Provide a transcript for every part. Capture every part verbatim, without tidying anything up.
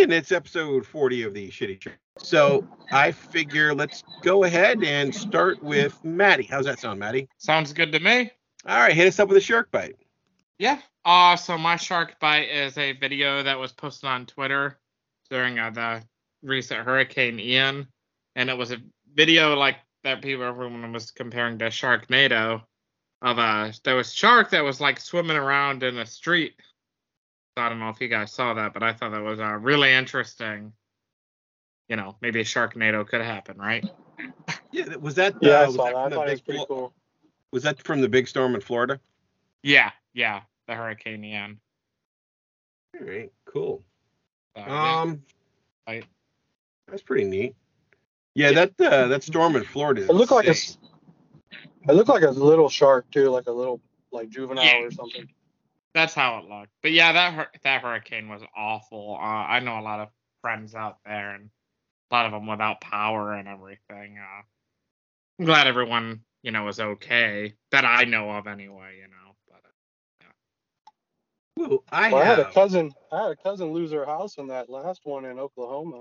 and it's episode forty of the Shitty Show. So I figure let's go ahead and start with Maddie. How's that sound, Maddie? Sounds good to me. All right, hit us up with a shark bite. Yeah. Uh, so my shark bite is a video that was posted on Twitter during uh, the recent Hurricane Ian, and it was a video like that people everyone was comparing to Sharknado. Of a there was a shark that was like swimming around in a street. I don't know if you guys saw that, but I thought that was uh, really interesting. You know, maybe a Sharknado could happen, right? Yeah, was that? Yeah, uh, I was saw that that. I from the thought it was big pretty flo- cool. Was that from the big storm in Florida? Yeah, yeah, the Hurricane Ian. All right, cool. Uh, yeah. Um, I, that's pretty neat. Yeah, that uh, that storm in Florida. Is It looked like a, insane. s- it looked like a little shark too, like a little like juvenile Yeah. or something. That's how it looked. But yeah, that hur- that hurricane was awful. Uh, I know a lot of friends out there, and a lot of them without power and everything. Uh, I'm glad everyone, you know, is okay. That I know of, anyway. You know, but uh, Well, I Well, I had a have. cousin. I had a cousin lose her house in that last one in Oklahoma.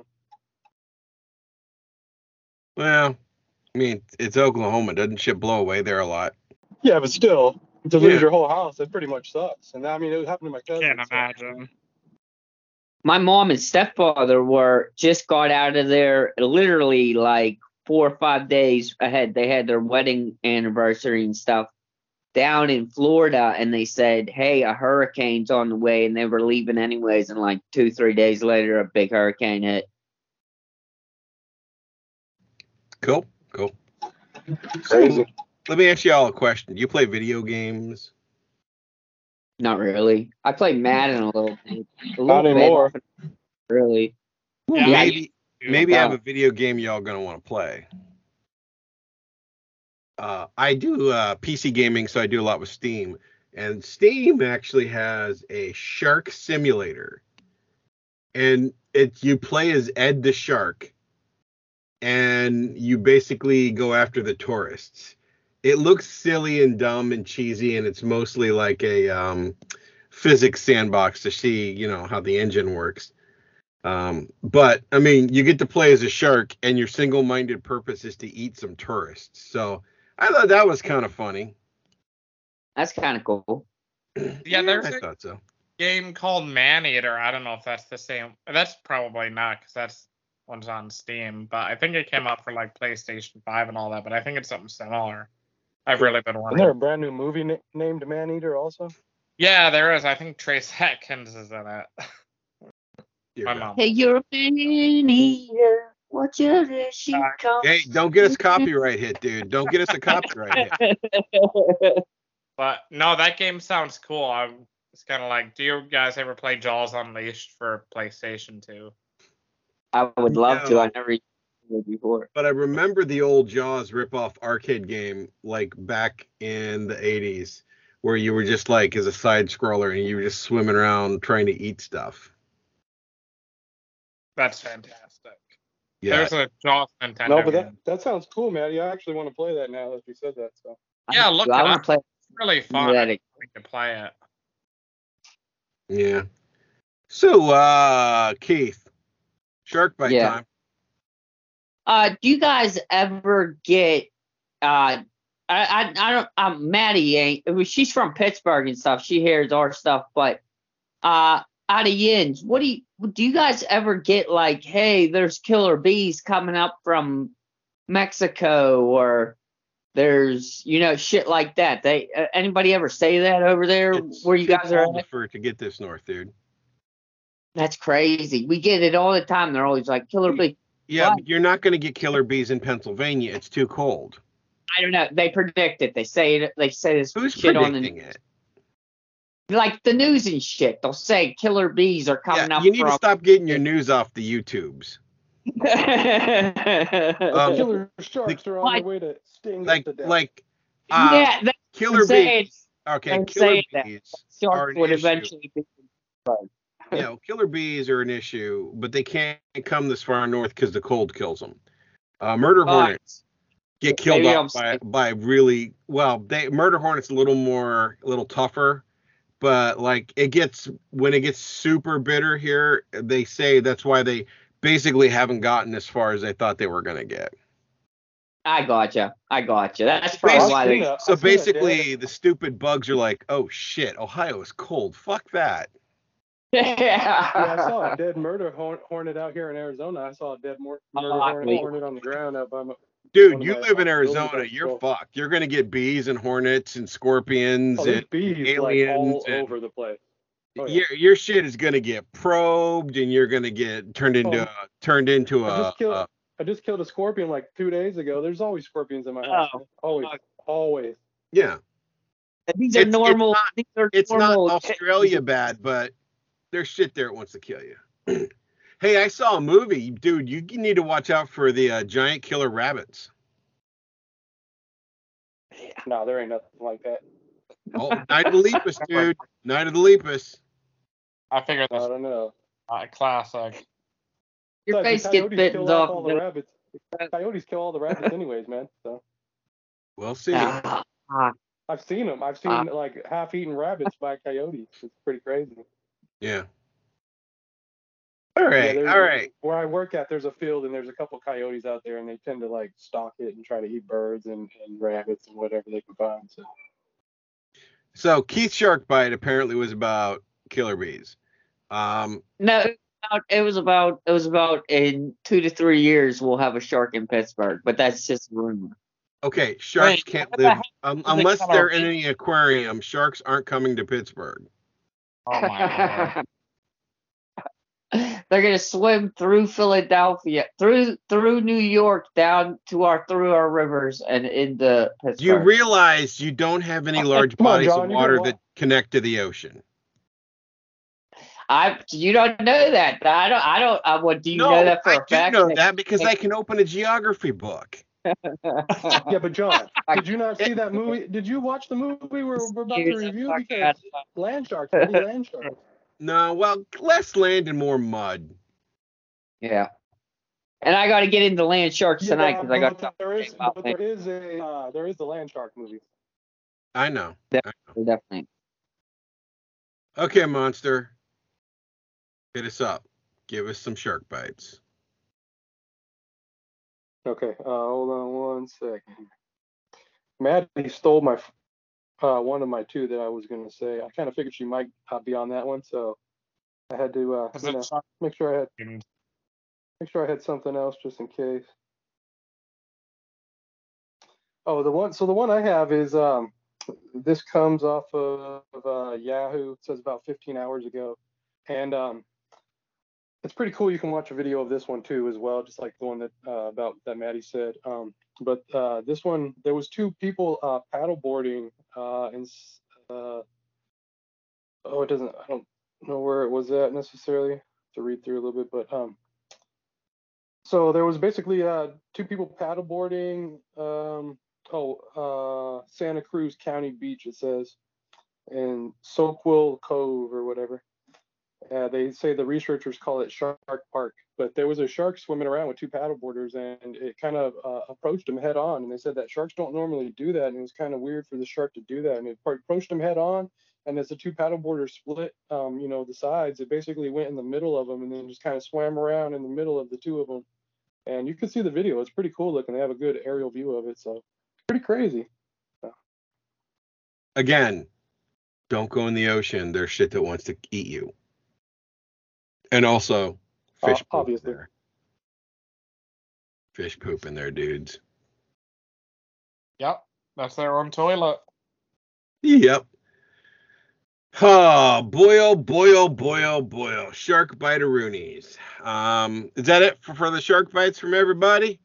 Well, I mean, it's Oklahoma. Doesn't shit blow away there a lot? Yeah, but still, to Yeah. lose your whole house, it pretty much sucks. And I mean, it happened to my cousin. can't so- imagine. My mom and stepfather were just got out of there literally like four or five days ahead. They had their wedding anniversary and stuff down in Florida, and they said, hey, a hurricane's on the way, and they were leaving anyways, and like two, three days later, a big hurricane hit. Cool, cool. Crazy. Let me ask you all a question. Do you play video games? Not really. I play Madden a little bit. A little Not bit, anymore. really. Yeah, Yeah, maybe maybe I have uh, a video game y'all gonna want to play. Uh, I do uh, P C gaming, so I do a lot with Steam. And Steam actually has a shark simulator. And it you play as Ed the Shark. And you basically go after the tourists. It looks silly and dumb and cheesy, and it's mostly like a um, physics sandbox to see, you know, how the engine works. Um, but I mean, you get to play as a shark, and your single-minded purpose is to eat some tourists. So I thought that was kind of funny. That's kind of cool. Yeah, there's I a thought so. game called Maneater. I don't know if that's the same. That's probably not, because that's one's on Steam. But I think it came out for like PlayStation five and all that. But I think it's something similar. I've really been Isn't wanting. there a brand new movie na- named Maneater also? Yeah, there is. I think Trace Atkins is in it. Dear My God. mom. Hey, you're a man eater. What you do? She Uh, comes. Hey, don't get us a copyright hit, dude. Don't get us a copyright hit. But no, that game sounds cool. I'm it's kind of like, do you guys ever play Jaws Unleashed for PlayStation two? I would love No. to. I never used it before. But I remember the old Jaws ripoff arcade game, like back in the eighties, where you were just like as a side scroller and you were just swimming around trying to eat stuff. That's fantastic. Yeah. There's a Jaws Nintendo No, but that, game. that sounds cool, Maddie. I actually want to play that now that you said that. So Yeah, I, look I it want up. to play. It's really fun. that. I think to play it. Yeah. So, uh, Keith, shark bite Yeah. time. Uh, do you guys ever get? Uh, I I, I don't. Um, Maddie ain't. Well, she's from Pittsburgh and stuff. She hears our stuff, but uh, out of Yins, what do you do? You guys ever get like, hey, there's killer bees coming up from Mexico, or there's you know shit like that? They uh, anybody ever say that over there It's where you too guys are cold at? for to get this north, dude. That's crazy. We get it all the time. They're always like killer bee. Yeah, What? but you're not going to get killer bees in Pennsylvania. It's too cold. I don't know. They predict it. They say it. They say this Who's shit on the predicting it? like the news and shit. They'll say killer bees are coming Yeah, up you need from. to stop getting your news off the YouTubes. Um, killer sharks are on Like- their way to sting Like, us to death. like, uh, yeah, that's killer I'm saying. bees. Okay, I'm killer saying that. bees are Sharks an would issue. eventually be. You know, killer bees are an issue, but they can't come this far north because the cold kills them. Uh, murder Uh, hornets get killed maybe off I'm by, saying- by really well. They murder hornets a little more, a little tougher, but like it gets when it gets super bitter here, they say that's why they basically haven't gotten as far as they thought they were gonna get. I gotcha. I gotcha. That's probably why they. Yeah, So I've seen it, basically, the stupid bugs are like, "Oh shit, Ohio is cold. Fuck that." Yeah, I saw a dead murder horn- hornet out here in Arizona. I saw a dead mor- murder Oh, hornet, wait. hornet on the ground up by my. Dude, one of you my, live in uh, Arizona. buildings You're on fucked. You're gonna get bees and hornets and scorpions Oh, there's and bees like aliens. all and over the place. Oh, yeah. your your shit is gonna get probed, and you're gonna get turned into Oh, a, turned into I a. just killed. a I just killed a scorpion like two days ago. There's always scorpions in my house. Oh. man. Always, always. yeah, These are It's- it's normal. not- these are it's not normal. Australia bad, but there's shit there that wants to kill you. Hey, I saw a movie, dude. You need to watch out for the uh, giant killer rabbits. No, there ain't nothing like that. Oh, Night of the Lepus, dude. Night of the Lepus. I figured I this don't know. uh, classic. Your Besides, face the gets coyotes bitten kill off off. all the rabbits. The coyotes kill all the rabbits anyways, man. So We'll see. Ah, ah. I've seen them. I've seen Ah. like half-eaten rabbits by coyotes. It's pretty crazy. Yeah. All Yeah, right. there's- all right. Where I work at, there's a field and there's a couple coyotes out there, and they tend to like stalk it and try to eat birds and, and rabbits and whatever they can find. So So Keith Shark Bite apparently was about killer bees. Um, No, it was about- it was about it was about in two to three years we'll have a shark in Pittsburgh, but that's just a rumor. okay, sharks Wait, can't what the live heck um, is a unless killer they're in bee? any aquarium. Sharks aren't coming to Pittsburgh. Oh my god. They're gonna swim through Philadelphia, through through New York, down to our through our rivers and into Pittsburgh. Do you realize you don't have any large Come on, bodies John, of you water don't that connect to the ocean? I you don't know that. I don't. I don't. I, what do you no, know that for I a do fact? know that because I can open a geography book. yeah, but John, did you not see that movie? Did you watch the movie we're, we're about to review? Because land sharks, maybe land sharks. No, well, less land and more mud. Yeah. And I got to get into land sharks tonight because I got but there is, but there is a uh, there is the land shark movie. I know. definitely, definitely. Okay, Monster. Hit us up. Give us some shark bites. Okay, uh, hold on one second. Maddie stole my uh, one of my two that I was gonna say. I kind of figured she might uh, be on that one, so I had to uh, Is you it know, shark- make sure I had make sure I had something else just in case. Oh, the one. So the one I have is um, this comes off of uh, Yahoo. It says about fifteen hours ago, and um, it's pretty cool. You can watch a video of this one too, as well, just like the one that uh, about that Maddie said. Um, but uh, this one, there was two people uh, paddleboarding, uh, and uh, oh, it doesn't. I don't know where it was at necessarily to read through a little bit, but um, so there was basically uh, two people paddleboarding. Um, oh, uh, Santa Cruz County Beach, it says, in Soquel Cove or whatever. Uh, they say the researchers call it Shark Park, but there was a shark swimming around with two paddleboarders, and it kind of uh, approached them head on. And they said that sharks don't normally do that, and it was kind of weird for the shark to do that. And it approached them head on, and as the two paddleboarders split, um, you know, the sides, it basically went in the middle of them, and then just kind of swam around in the middle of the two of them. And you can see the video; it's pretty cool looking. They have a good aerial view of it, so pretty crazy. So. Again, don't go in the ocean. There's shit that wants to eat you. And also, fish Uh, poop in obviously. there. Fish poop in there, dudes. Yep, that's their own toilet. Yep. Oh, boy, oh, boy, oh, boy, oh, boy, oh. Shark bite-a-roonies. Um, is that it for, for the shark bites from everybody?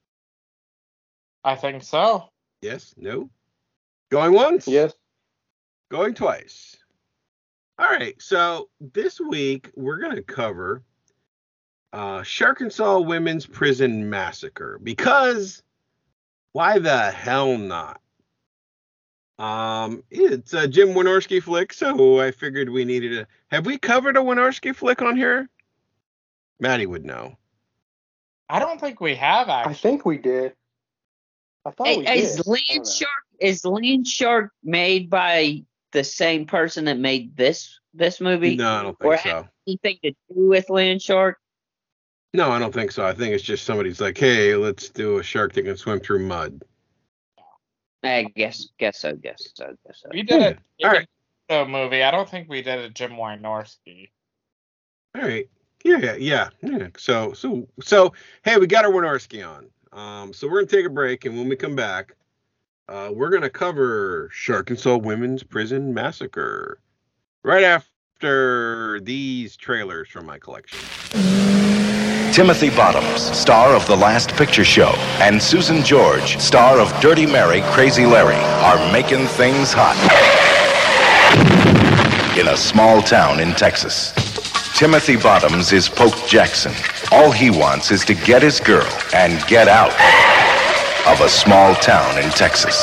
I think so. Yes? No? Going once? Yes. Going twice. All right, so this week we're going to cover uh, Sharkensaw Women's Prison Massacre, because why the hell not? Um, it's a Jim Wynorski flick, so I figured we needed a... Have we covered a Wynorski flick on here? Maddie would know. I don't think we have I actually. think we did. I thought we Hey, did. is I don't Land know. Shark is Land Shark made by the same person that made this this movie? No, I don't or think have so. anything to do with Land Shark? No, I don't think so. I think it's just somebody's like, hey, let's do a shark that can swim through mud. I guess, guess so, guess so, guess so. We did a Yeah. All right. a movie. I don't think we did a Jim Wynorski. All right. Yeah, yeah, yeah, yeah. So, so, so, hey, we got our Wynorski on. Um, so we're gonna take a break, and when we come back, uh, we're gonna cover Sharkansas Women's Prison Massacre right after these trailers from my collection. Timothy Bottoms, star of The Last Picture Show, and Susan George, star of Dirty Mary, Crazy Larry, are making things hot in a small town in Texas. Timothy Bottoms is Poke Jackson. All he wants is to get his girl and get out of a small town in Texas.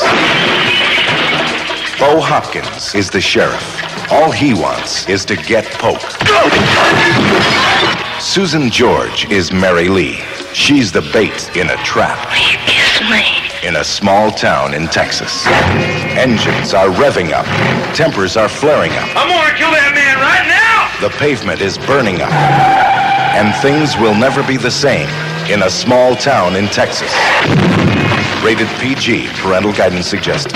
Bo Hopkins is the sheriff. All he wants is to get Poke. Susan George is Mary Lee. She's the bait in a trap. Will you kiss me? In a small town in Texas. Engines are revving up. Tempers are flaring up. I'm gonna kill that man right now! The pavement is burning up. And things will never be the same in a small town in Texas. Rated P G. Parental guidance suggested.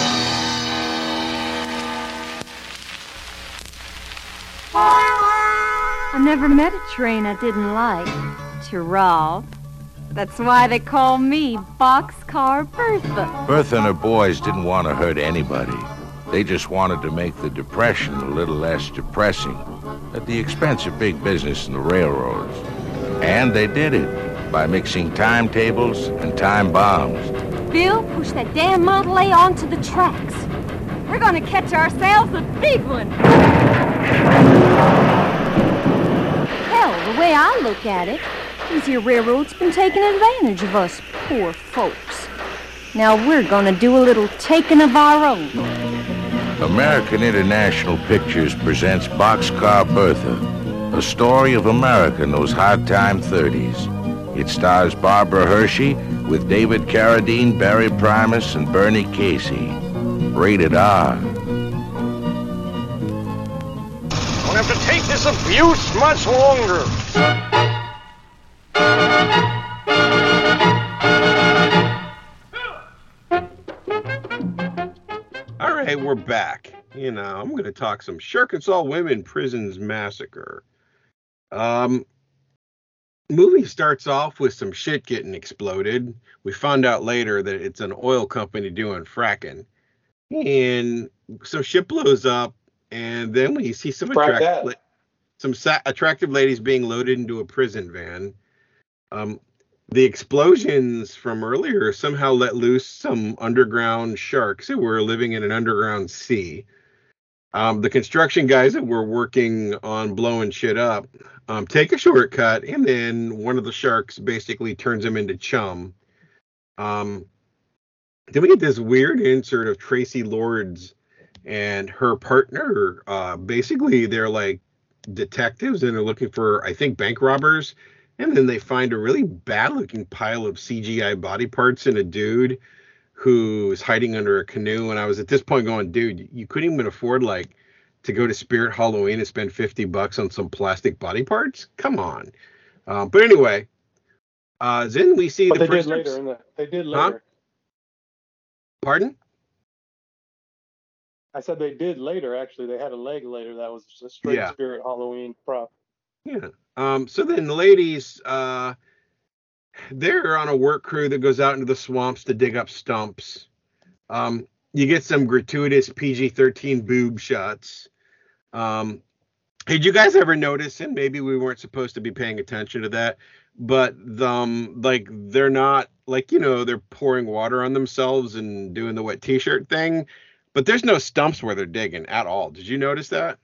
I never met a train I didn't like. Tyrol. That's why they call me Boxcar Bertha. Bertha and her boys didn't want to hurt anybody. They just wanted to make the Depression a little less depressing at the expense of big business and the railroads. And they did it by mixing timetables and time bombs. Bill, push that damn Model A onto the tracks. We're gonna catch ourselves a big one. Hell, the way I look at it, these here railroads been taking advantage of us poor folks. Now we're gonna do a little taking of our own. American International Pictures presents Boxcar Bertha, a story of America in those hard time thirties. It stars Barbara Hershey with David Carradine, Barry Primus, and Bernie Casey. Rated R. Won't have to take this abuse much longer. All right, we're back. You know, I'm going to talk some Sharkansas Women Prisons Massacre. Um, movie starts off with some shit getting exploded. We found out later that it's an oil company doing fracking. And some shit blows up, and then we see some Frack attractive, that. some sa- attractive ladies being loaded into a prison van. Um, the explosions from earlier somehow let loose some underground sharks who were living in an underground sea. Um, the construction guys that were working on blowing shit up um, take a shortcut, and then one of the sharks basically turns them into chum. Um, then we get this weird insert of Tracy Lords and her partner. Uh, basically, they're like detectives, and they're looking for, I think, bank robbers. And then they find a really bad-looking pile of C G I body parts and a dude who's hiding under a canoe. And I was at this point going, dude, you couldn't even afford, like, to go to Spirit Halloween and spend fifty bucks on some plastic body parts? Come on. Um, but anyway, uh, then we see But the they first... did later. In the, they did Huh? later. Pardon? I said they did later. Actually, they had a leg later. That was a straight Yeah. Spirit Halloween prop. Yeah. Um, so then the ladies, uh, they're on a work crew that goes out into the swamps to dig up stumps. Um, you get some gratuitous P G thirteen boob shots. Um, did you guys ever notice, and maybe we weren't supposed to be paying attention to that, but um, like they're not, like, you know, they're pouring water on themselves and doing the wet t-shirt thing, but there's no stumps where they're digging at all. Did you notice that?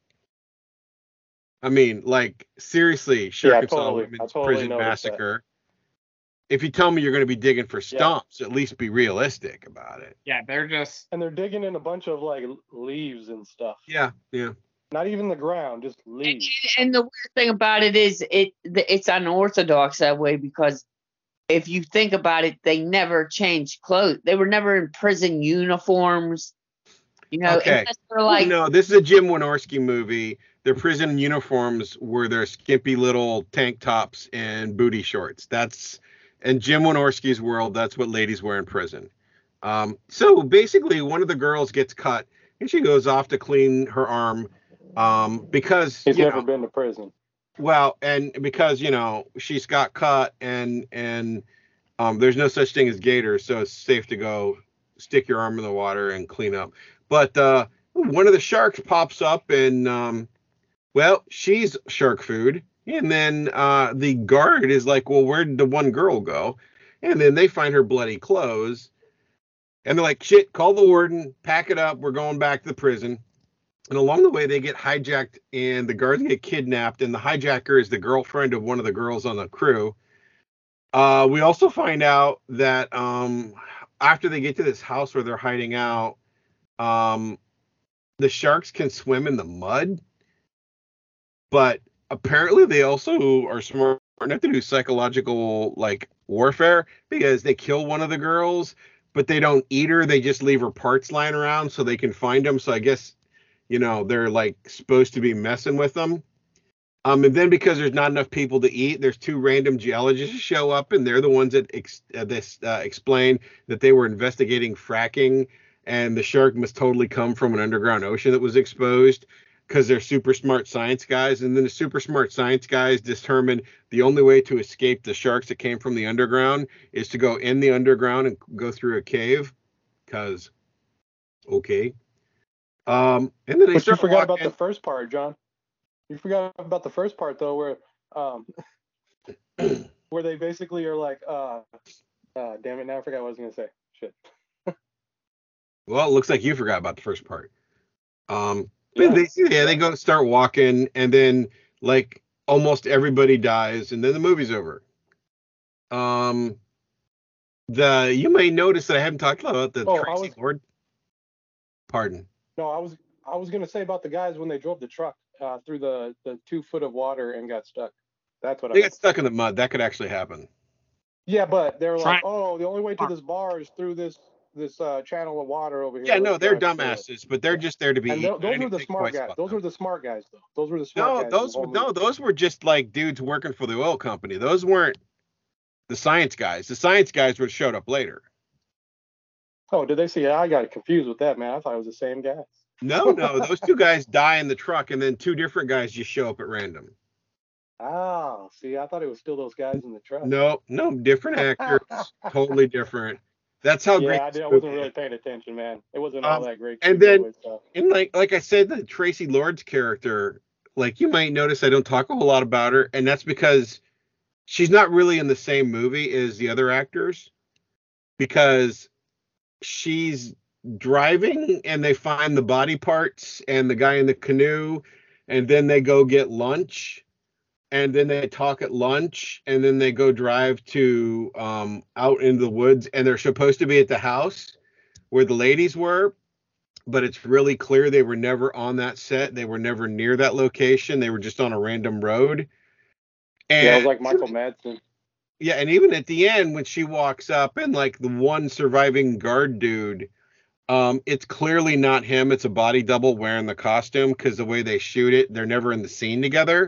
I mean, like, seriously, Sharkansas totally. I Women's totally Prison noticed that. Massacre. If you tell me you're going to be digging for stumps, at least be realistic about it. Yeah, they're just. And they're digging in a bunch of like leaves and stuff. Yeah, yeah. Not even the ground, just leaves. And the weird thing about it is it it's unorthodox that way, because if you think about it, they never changed clothes. They were never in prison uniforms. You know, Okay. unless they're like, no, this is a Jim Wynorski movie. Their prison uniforms were their skimpy little tank tops and booty shorts. That's in Jim Wynorski's world. That's what ladies wear in prison. Um, so basically, one of the girls gets cut, and she goes off to clean her arm um, because He's you never know, been to prison. well, and because you know she's got cut, and and um, there's no such thing as gators, so it's safe to go stick your arm in the water and clean up. But uh, one of the sharks pops up, and um, well, she's shark food. And then uh, the guard is like, well, where did the one girl go? And then they find her bloody clothes. And they're like, shit, call the warden, pack it up. We're going back to the prison. And along the way, they get hijacked and the guards get kidnapped. And the hijacker is the girlfriend of one of the girls on the crew. Uh, we also find out that um, after they get to this house where they're hiding out, um, the sharks can swim in the mud. But apparently they also are smart enough to do psychological like warfare because they kill one of the girls, but they don't eat her. They just leave her parts lying around so they can find them. So I guess, you know, they're like supposed to be messing with them. Um, and then because there's not enough people to eat, there's two random geologists show up, and they're the ones that ex- uh, this uh, explain that they were investigating fracking, and the shark must totally come from an underground ocean that was exposed. Because they're super smart science guys, and then the super smart science guys determine the only way to escape the sharks that came from the underground is to go in the underground and go through a cave. Because, okay. Um, and then they But you start forgot walking. about the first part, John. You forgot about the first part though, where um, where they basically are like, uh, uh, damn it, now I forgot what I was gonna say. Shit. Well, it looks like you forgot about the first part. Um. Yeah. But they, yeah, they go start walking, and then like almost everybody dies, and then the movie's over. Um, the you may notice that I haven't talked about the Oh, I Tracy was- Lord. Pardon. No, I was I was gonna say about the guys when they drove the truck uh, through the, the two foot of water and got stuck. That's what I They meant. got stuck in the mud. That could actually happen. Yeah, but they were like, Try- oh, the only way to this bar is through this this uh, channel of water over here. Yeah, no, Let's they're drive through it." dumbasses, but they're just there to be. And eaten. tho- I those were didn't the think smart twice guys. about Those them. were the smart guys, though. Those were the smart No, guys. in those the were whole no, movie. those were just like dudes working for the oil company. Those weren't the science guys. The science guys would showed up later. Oh, did they see? I got confused with that, man. I thought it was the same guy. No, no, those two guys die in the truck, and then two different guys just show up at random. Oh, see, I thought it was still those guys in the truck. No, no, different actors, totally different. That's how great. Yeah, I, this did, I movie wasn't really is. paying attention, man. It wasn't Um, all that great. and to then- go with, uh, And like, like I said, the Tracy Lord's character, like you might notice, I don't talk a whole lot about her, and that's because she's not really in the same movie as the other actors, because she's driving and they find the body parts and the guy in the canoe, and then they go get lunch, and then they talk at lunch, and then they go drive to um, out into the woods, and they're supposed to be at the house where the ladies were, but it's really clear they were never on that set. They were never near that location. They were just on a random road. And yeah, it was like Michael Madsen. yeah, and even at the end when she walks up and like the one surviving guard dude, um, it's clearly not him. It's a body double wearing the costume because the way they shoot it, they're never in the scene together.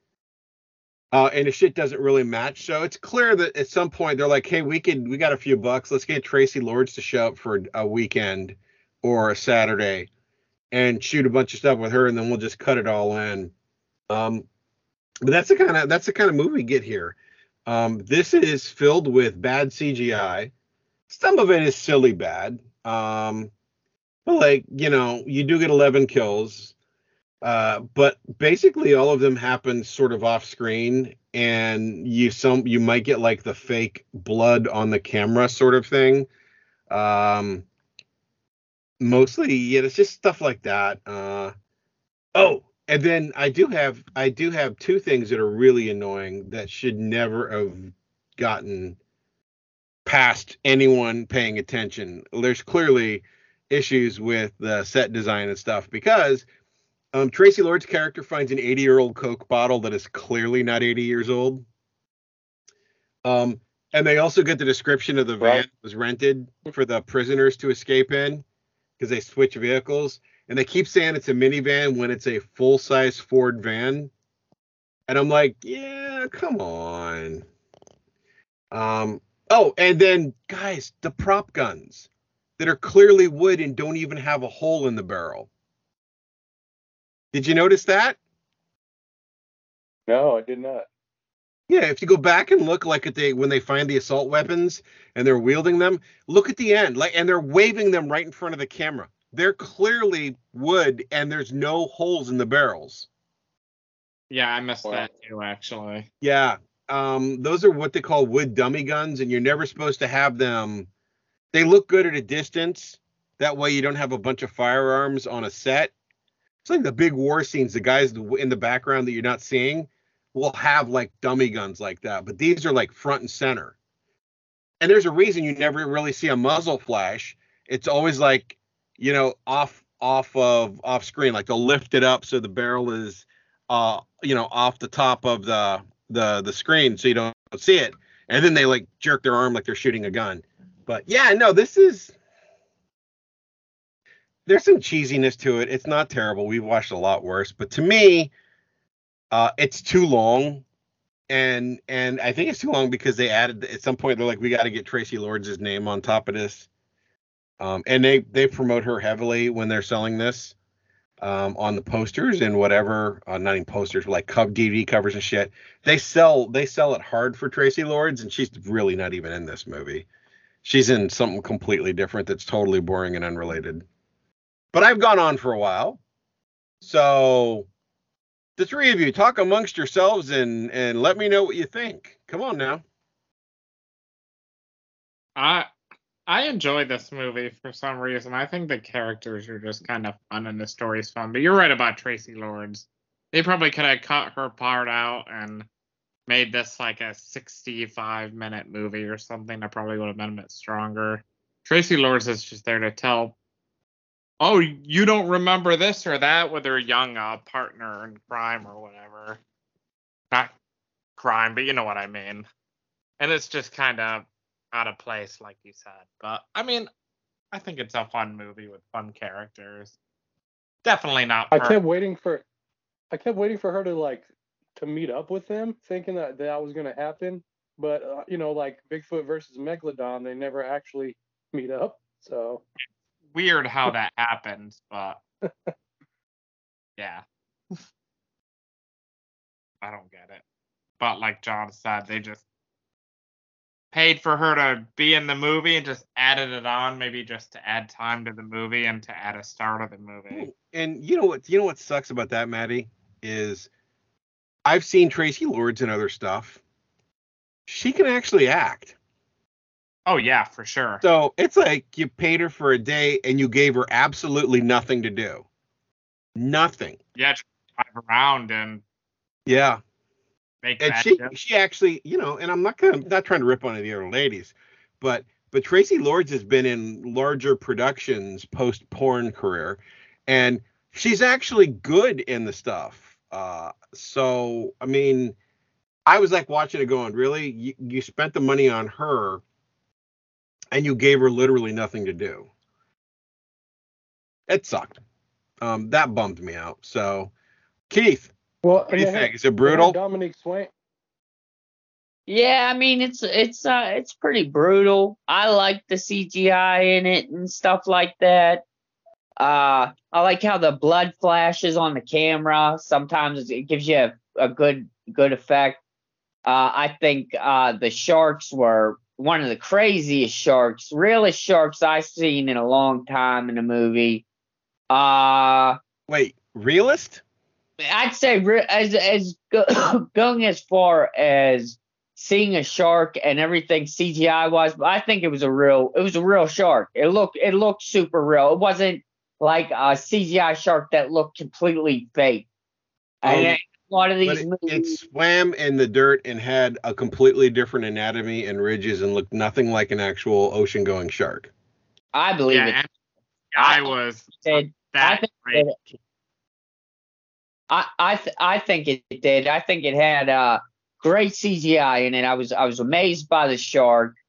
Uh, and the shit doesn't really match. So it's clear that at some point they're like, hey, we could, we got a few bucks. Let's get Tracy Lords to show up for a weekend or a Saturday and shoot a bunch of stuff with her, and then we'll just cut it all in. Um, but that's the kind of that's the kind of movie we get here. Um, this is filled with bad C G I. Some of it is silly bad. Um, but like, you know, you do get eleven kills. Uh, but basically all of them happen sort of off screen, and you some you might get like the fake blood on the camera sort of thing. Um, mostly, yeah, it's just stuff like that. Uh, oh, and then I do have I do have two things that are really annoying that should never have gotten past anyone paying attention. There's clearly issues with the set design and stuff because um, Tracy Lord's character finds an eighty-year-old Coke bottle that is clearly not eighty years old. Um, and they also get the description of the van Right. that was rented for the prisoners to escape in. because they switch vehicles, and they keep saying it's a minivan when it's a full-size Ford van. And I'm like, yeah, come on. Um, oh, and then, guys, the prop guns that are clearly wood and don't even have a hole in the barrel. Did you notice that? No, I did not. Yeah, if you go back and look, like at the when they find the assault weapons and they're wielding them, look at the end, like, and they're waving them right in front of the camera. They're clearly wood, and there's no holes in the barrels. Yeah, I missed Wow. that too, actually. Yeah, um, those are what they call wood dummy guns, and you're never supposed to have them. They look good at a distance. That way, you don't have a bunch of firearms on a set. It's like the big war scenes. The guys in the background that you're not seeing will have like dummy guns like that, but these are like front and center. And there's a reason you never really see a muzzle flash. It's always like, you know, off off of off screen. Like they'll lift it up so the barrel is, uh, you know, off the top of the the the screen so you don't see it. And then they like jerk their arm like they're shooting a gun. But yeah, no, this is. There's some cheesiness to it. It's not terrible. We've watched a lot worse, but to me, uh, it's too long, and and I think it's too long because they added at some point they're like, we got to get Tracy Lords' name on top of this, um, and they they promote her heavily when they're selling this, um, on the posters and whatever, uh, not even posters, like cov D V D covers and shit. They sell they sell it hard for Tracy Lords, and she's really not even in this movie. She's in something completely different that's totally boring and unrelated. But I've gone on for a while, so the three of you talk amongst yourselves and and let me know what you think. Come on now. I I enjoy this movie for some reason. I think the characters are just kind of fun and the story's fun. But you're right about Tracy Lords. They probably could have cut her part out and made this like a sixty-five minute movie or something. That probably would have been a bit stronger. Tracy Lords is just there to tell, oh, you don't remember this or that with her young uh, partner in crime or whatever. Not crime, but you know what I mean. And it's just kind of out of place, like you said. But, I mean, I think it's a fun movie with fun characters. Definitely not I per- kept waiting for, I kept waiting for her to, like, to meet up with them, thinking that that was going to happen. But, uh, you know, like Bigfoot versus Megalodon, they never actually meet up. So... Weird how that happens, but yeah. I don't get it. But like John said, they just paid for her to be in the movie and just added it on, maybe just to add time to the movie and to add a star to the movie. And you know what you know what sucks about that, Maddie, is I've seen Tracy Lords and other stuff. She can actually act. Oh, yeah, for sure. So it's like you paid her for a day and you gave her absolutely nothing to do. Nothing. Yeah, just drive around and yeah. Make and that she jump. she actually, you know, and I'm not gonna not trying to rip on the other ladies, but but Tracy Lords has been in larger productions post porn career, and she's actually good in the stuff. Uh, so I mean, I was like watching it going, really? You, you spent the money on her. And you gave her literally nothing to do. It sucked. Um, that bummed me out. So, Keith, well, what do you think? Is it brutal? Dominique Swain. Yeah, I mean it's it's uh it's pretty brutal. I like the C G I in it and stuff like that. Uh, I like how the blood flashes on the camera. Sometimes it gives you a, a good good effect. Uh, I think uh the sharks were one of the craziest sharks, realest sharks I've seen in a long time in a movie. Uh, Wait, realist? I'd say re- as as go- going as far as seeing a shark and everything C G I wise, but I think it was a real it was a real shark. It looked it looked super real. It wasn't like a C G I shark that looked completely fake. Um, and a lot of these it, movies, it swam in the dirt and had a completely different anatomy and ridges and looked nothing like an actual ocean-going shark. I believe Yeah, it. and I was Did. I that think great. it- I I th- I think it did. I think it had uh, great C G I in it. I was I was amazed by the shark.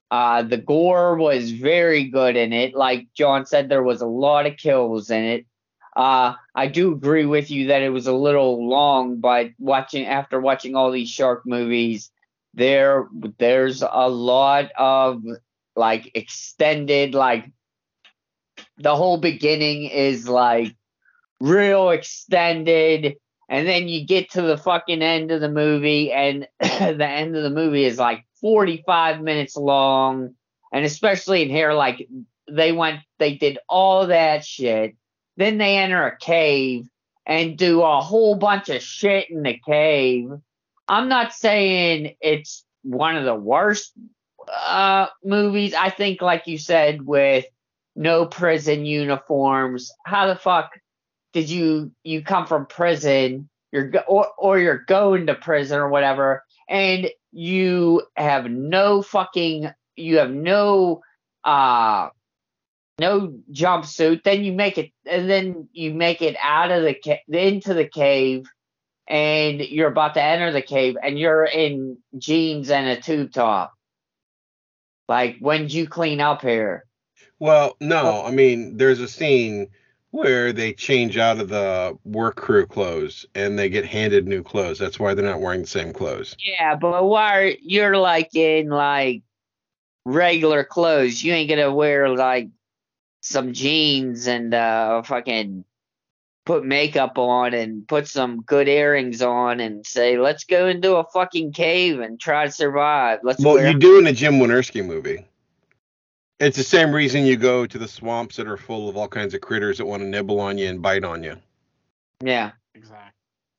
Uh, the gore was very good in it. Like John said, there was a lot of kills in it. Uh, I do agree with you that it was a little long, but watching after watching all these shark movies, there there's a lot of like extended, like the whole beginning is like real extended, and then you get to the fucking end of the movie, and the end of the movie is like forty-five minutes long, and especially in here, like they went, they did all that shit. Then they enter a cave and do a whole bunch of shit in the cave. I'm not saying it's one of the worst uh, movies. I think, like you said, with no prison uniforms, how the fuck did you you come from prison? You're go- or or you're going to prison or whatever, and you have no fucking you have no uh no jumpsuit. Then you make it, and then you make it out of the ca- into the cave, and you're about to enter the cave, and you're in jeans and a tube top. Like, when did you clean up here? Well, no, I mean, there's a scene where they change out of the work crew clothes and they get handed new clothes. That's why they're not wearing the same clothes. Yeah, but why are, you're like in like regular clothes? You ain't gonna wear like some jeans and uh fucking put makeup on and put some good earrings on and say, let's go into a fucking cave and try to survive. Let's Well, wear- you do in a Jim Wynorski movie. It's the same reason you go to the swamps that are full of all kinds of critters that want to nibble on you and bite on you. Yeah. Exactly.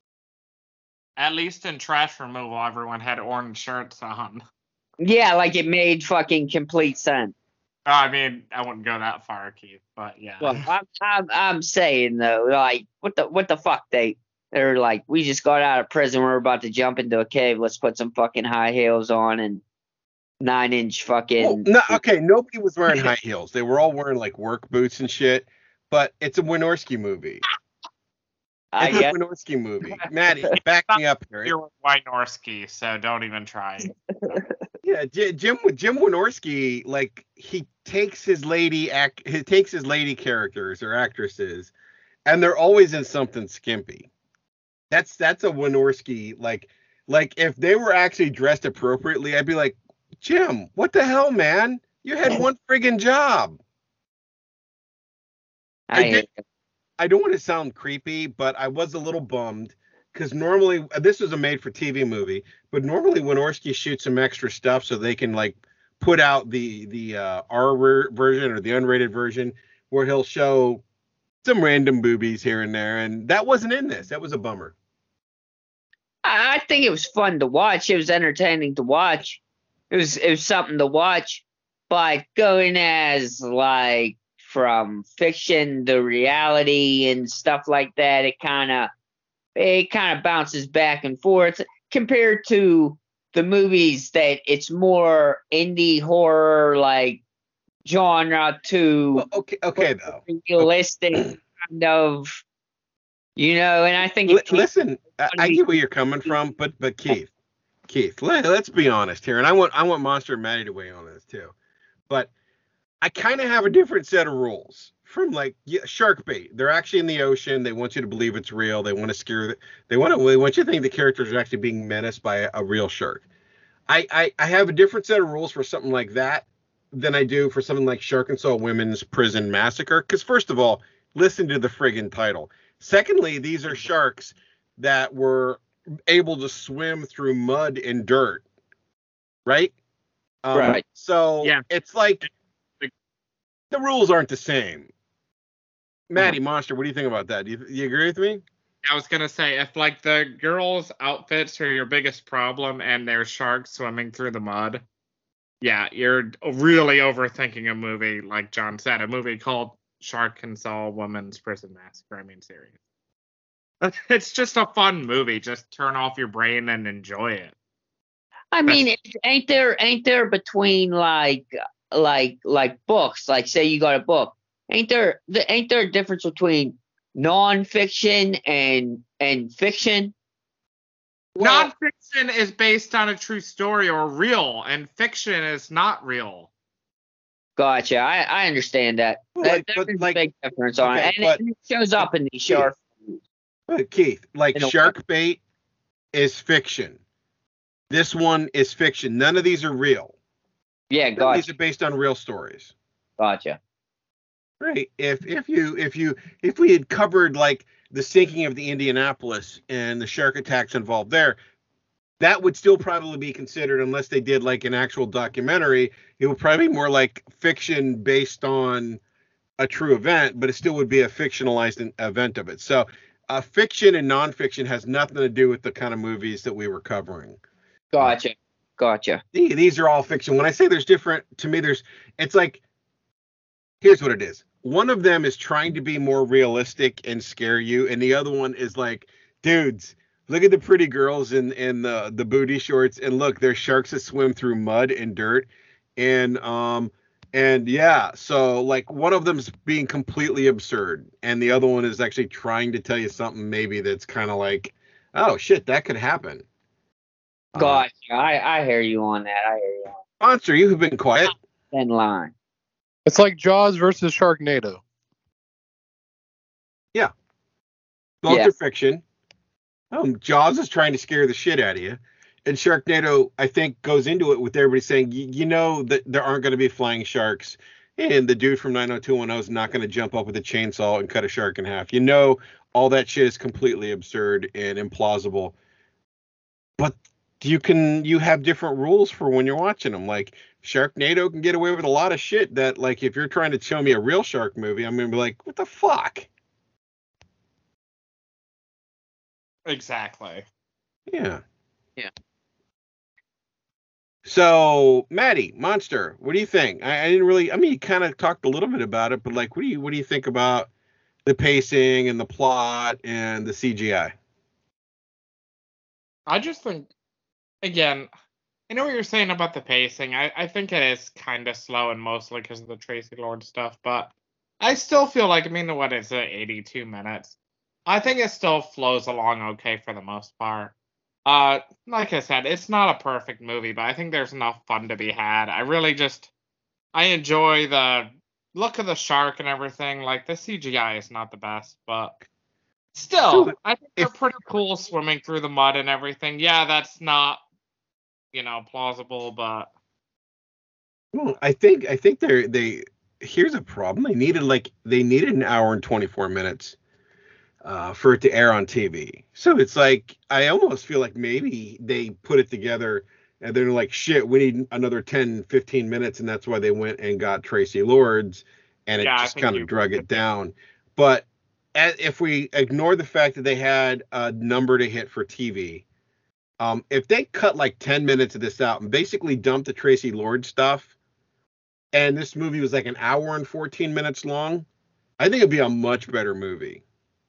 At least in trash removal, everyone had orange shirts on. Yeah, like it made fucking complete sense. I mean, I wouldn't go that far, Keith, but yeah. Well, I'm, I'm, I'm saying though, like, what the, what the fuck? They, they're like, we just got out of prison. We're about to jump into a cave. Let's put some fucking high heels on and nine inch fucking. Well, no, okay, nobody was wearing high heels. They were all wearing like work boots and shit. But it's a Wynorski movie. I It's a guess. Wynorski movie. Maddie, back me up here. You're with Wynorski, so don't even try. Yeah, J- Jim Jim Wynorski, like he takes his lady act, he takes his lady characters or actresses, and they're always in something skimpy. That's that's a Wynorski, like like if they were actually dressed appropriately, I'd be like, Jim, what the hell, man? You had one friggin' job. I, I did- I don't want to sound creepy, but I was a little bummed because normally this was a made-for-T V movie, but normally Wynorski shoots some extra stuff so they can like put out the the uh, R ver- version or the unrated version where he'll show some random boobies here and there, and that wasn't in this. That was a bummer. I think it was fun to watch. It was entertaining to watch. It was it was something to watch, but going as like from fiction to reality and stuff like that, it kind of it kind of bounces back and forth compared to the movies that it's more indie horror like genre to Well, okay, okay though. realistic kind of, you know. And I think L- it keeps- listen, I, I get where you're coming from, but but Keith, Keith, let, let's be honest here, and I want I want Monster and Maddie to weigh in on this too, but I kind of have a different set of rules from like yeah, shark bait. They're actually in the ocean. They want you to believe it's real. They want to scare. The, they want to. They want you to think the characters are actually being menaced by a, a real shark. I, I I have a different set of rules for something like that than I do for something like Sharkensaw Women's Prison Massacre. Because first of all, listen to the friggin' title. Secondly, these are sharks that were able to swim through mud and dirt, right? Um, Right. So Yeah. it's like the rules aren't the same. Maddie, Monster, what do you think about that? Do you, you agree with me? I was gonna say, if like the girls' outfits are your biggest problem and there's sharks swimming through the mud, yeah, you're really overthinking a movie. Like John said, a movie called Sharkensaw Women's Prison Massacre. I mean, serious. It's just a fun movie. Just turn off your brain and enjoy it. I mean, it, ain't there ain't there between like like like books, like say you got a book, ain't there the, ain't there a difference between nonfiction and and fiction? Well, nonfiction is based on a true story or real, and fiction is not real. Gotcha. I, I understand that. Like, that but there's like, a big difference on okay, it, and but- it, it shows up in these shark. but Keith, like In a way. shark bait is fiction. This one is fiction. None of these are real. Yeah, None of these gotcha. are based on real stories. Gotcha. Right. If if you if you if we had covered like the sinking of the Indianapolis and the shark attacks involved there, that would still probably be considered, unless they did like an actual documentary, it would probably be more like fiction based on a true event, but it still would be a fictionalized event of it. So uh, fiction and nonfiction has nothing to do with the kind of movies that we were covering. Gotcha. Gotcha. The- These are all fiction. When I say there's different, to me, there's, it's like, here's what it is. One of them is trying to be more realistic and scare you, and the other one is like, dudes, look at the pretty girls in in the the booty shorts, and look, there's sharks that swim through mud and dirt, and um and yeah, so like one of them's being completely absurd, and the other one is actually trying to tell you something maybe that's kind of like, oh shit, that could happen. Uh, Gotcha. I, I hear you on that. I hear you on Monster, you have been quiet. that. In line. It's like Jaws versus Sharknado. Both Yeah. are fiction. Um, Jaws is trying to scare the shit out of you, and Sharknado, I think, goes into it with everybody saying, "Y- you know that there aren't going to be flying sharks, and the dude from nine oh two one oh is not going to jump up with a chainsaw and cut a shark in half. You know, all that shit is completely absurd and implausible. But you can you have different rules for when you're watching them. Like Sharknado can get away with a lot of shit that, like, if you're trying to show me a real shark movie, I'm gonna be like, what the fuck? Exactly. Yeah. Yeah. So, Maddie, Monster, what do you think? I, I didn't really. I mean, you kind of talked a little bit about it, but like, what do you what do you think about the pacing and the plot and the C G I? I just think, again, I know what you're saying about the pacing. I, I think it is kind of slow, and mostly because of the Tracy Lord stuff, but I still feel like, I mean, what is it, eighty-two minutes? I think it still flows along okay for the most part. Uh, like I said, it's not a perfect movie, but I think there's enough fun to be had. I really just, I enjoy the look of the shark and everything. Like, the C G I is not the best, but still, So, I think they're if- pretty cool swimming through the mud and everything. Yeah, that's not, you know, plausible, but Well, I think I think they're they. Here's a problem. They needed like they needed an hour and twenty-four minutes uh, for it to air on T V. So it's like I almost feel like maybe they put it together and they're like, shit, we need another ten, fifteen minutes, and that's why they went and got Tracy Lords, and it Yeah, I just think kind you- of drug it down. But a- if we ignore the fact that they had a number to hit for T V, um, if they cut like ten minutes of this out and basically dumped the Tracy Lord stuff, and this movie was like an hour and fourteen minutes long, I think it'd be a much better movie.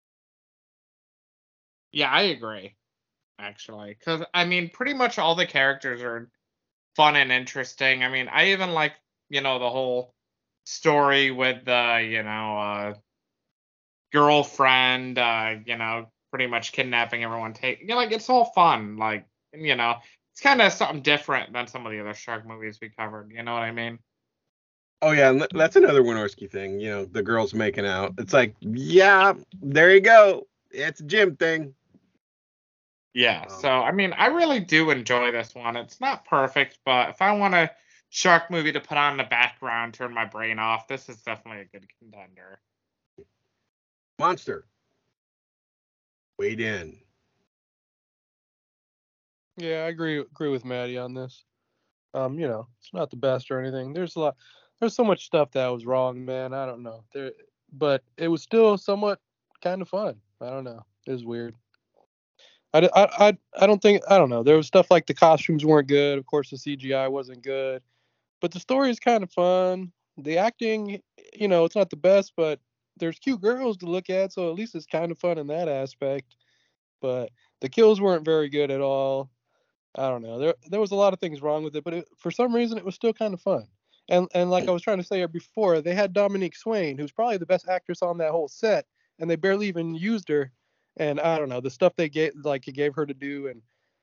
yeah, I agree, actually. Because, I mean, pretty much all the characters are fun and interesting. I mean, I even like, you know, the whole story with the, you know, uh, girlfriend, uh, you know, pretty much kidnapping everyone. Take, you know, like, it's all fun. Like, you know, it's kind of something different than some of the other shark movies we covered. You know what I mean? Oh yeah, and that's another Wynorski thing. You know, the girls making out. It's like, yeah, there you go. It's a gym thing. Yeah. Um, So, I mean, I really do enjoy this one. It's not perfect, but if I want a shark movie to put on in the background, turn my brain off, this is definitely a good contender. Monster. Wade in. Yeah, I agree agree with Maddie on this. Um, you know, it's not the best or anything. There's a lot there's so much stuff that was wrong, man. I don't know. There but it was still somewhat kind of fun. I don't know. It was weird. I, d- I, I, I don't think I don't know. There was stuff like the costumes weren't good. Of course, the C G I wasn't good. But the story is kind of fun. The acting, you know, it's not the best, but there's cute girls to look at, so at least it's kind of fun in that aspect. But the kills weren't very good at all. I don't know. There there was a lot of things wrong with it, but it, for some reason it was still kind of fun. And and like I was trying to say before, they had Dominique Swain, who's probably the best actress on that whole set, and they barely even used her. And I don't know, the stuff they gave like it gave her to do, and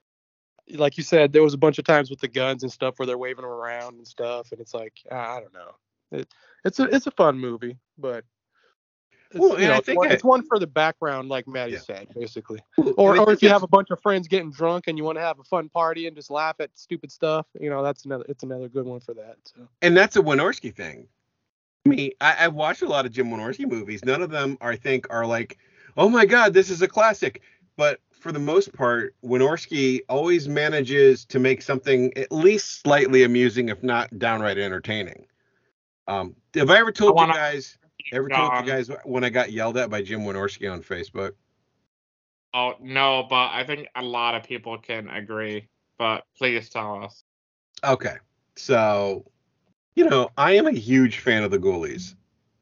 like you said, there was a bunch of times with the guns and stuff where they're waving them around and stuff, and it's like I don't know. It, it's a it's a fun movie, but it's, Well, you know, I it's think one, I, it's one for the background, like Maddie yeah. said, basically. Well, Or and I or think if you that's- have a bunch of friends getting drunk and you want to have a fun party and just laugh at stupid stuff, you know, that's another it's another good one for that. So. And that's a Wynorski thing. I mean, I, I've watched a lot of Jim Wynorski movies. None of them, I think, are like, oh my God, this is a classic. But for the most part, Wynorski always manages to make something at least slightly amusing, if not downright entertaining. Um, have I ever told I wanna- you guys, ever told you Um, guys when I got yelled at by Jim Wynorski on Facebook? Oh, no, but I think a lot of people can agree. But please tell us. Okay, so, you know, I am a huge fan of the Ghoulies.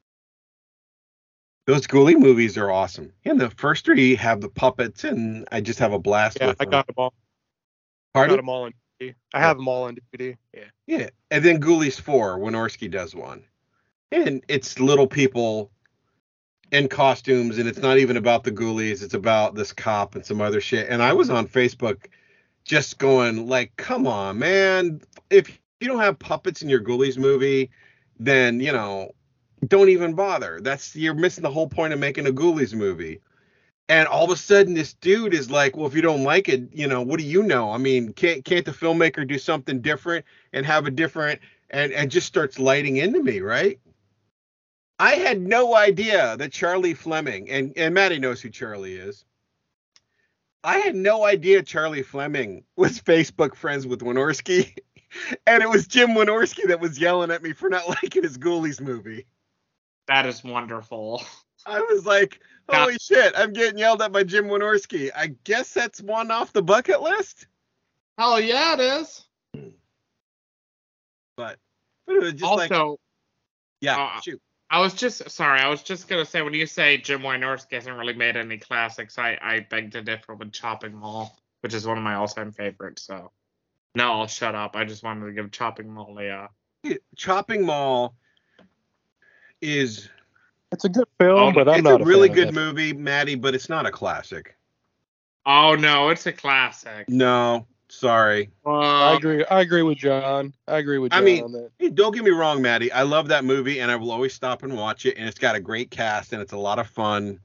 Those Ghoulie movies are awesome. And the first three have the puppets, and I just have a blast Yeah, with I them. got them all. Pardon? Got them all on D V D. I have them all on D V D. Yeah. Yeah, and then Ghoulies four, Wynorski does one. And it's little people in costumes, and it's not even about the Ghoulies. It's about this cop and some other shit. And I was on Facebook just going, like, come on, man. If you don't have puppets in your Ghoulies movie, then, you know, don't even bother. That's you're missing the whole point of making a Ghoulies movie. And all of a sudden, this dude is like, well, if you don't like it, you know, what do you know? I mean, can't can't the filmmaker do something different and have a different and, and just starts lighting into me, right? I had no idea that Charlie Fleming, and, and Maddie knows who Charlie is. I had no idea Charlie Fleming was Facebook friends with Wynorski. And it was Jim Wynorski that was yelling at me for not liking his Ghoulies movie. That is wonderful. I was like, holy shit, I'm getting yelled at by Jim Wynorski. I guess that's one off the bucket list. Hell yeah, it is. But, but it was just like, Also, yeah, uh, shoot. I was just sorry. I was just gonna say when you say Jim Wynorski hasn't really made any classics, I I beg to differ with Chopping Mall, which is one of my all-time favorites. So no, I'll shut up. I just wanted to give Chopping Mall a. Uh, Chopping Mall is It's a good film, Oh, but I'm it's not a a really fan of good it. movie, Maddie, but it's not a classic. oh no, it's a classic. No, sorry. I Um, agree. I agree with John. I agree with I John mean, on that. Hey, don't get me wrong, Maddie. I love that movie, and I will always stop and watch it. And it's got a great cast, and it's a lot of fun.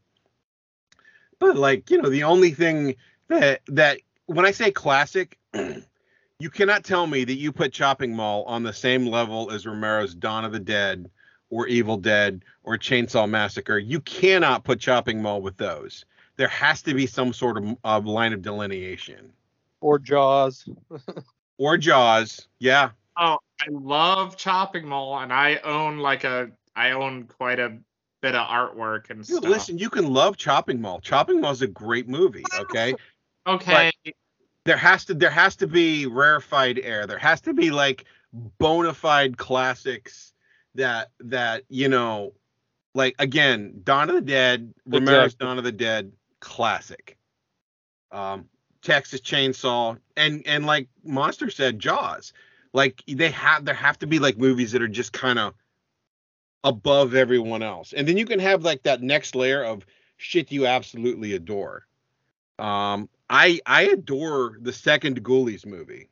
But like, you know, the only thing that that when I say classic, you cannot tell me that you put Chopping Mall on the same level as Romero's Dawn of the Dead, or Evil Dead, or Chainsaw Massacre. You cannot put Chopping Mall with those. There has to be some sort of uh, line of delineation. Or Jaws. Or Jaws, yeah. Oh, I love Chopping Mall, and I own like a I own quite a bit of artwork and Dude, stuff. listen, you can love Chopping Mall. Chopping Mall is a great movie, okay? Okay. There has to there has to be rarefied air. There has to be like bona fide classics that that you know, like again, Dawn of the Dead, Romero's Exactly. Dawn of the Dead, classic. Um, Texas Chainsaw, and and like Monster said, Jaws. Like they have there have to be like movies that are just kind of above everyone else, and then you can have like that next layer of shit you absolutely adore. Um, I I adore the second Ghoulies movie.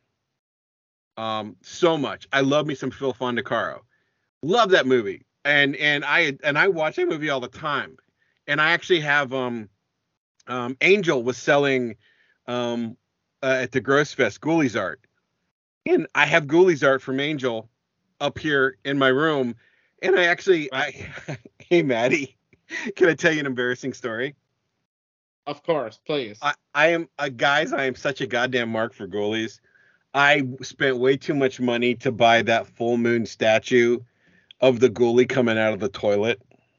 Um, so much. I love me some Phil Fondacaro. Love that movie, and and I and I watch that movie all the time. And I actually have um, um Angel was selling um uh, at the Gross Fest Ghoulies art, and I have Ghoulies art from Angel up here in my room. And I actually, I hey Maddie, can I tell you an embarrassing story? Of course, please. I, I am, uh, guys, I am such a goddamn mark for Ghoulies. I spent way too much money to buy that full moon statue of the ghoulie coming out of the toilet.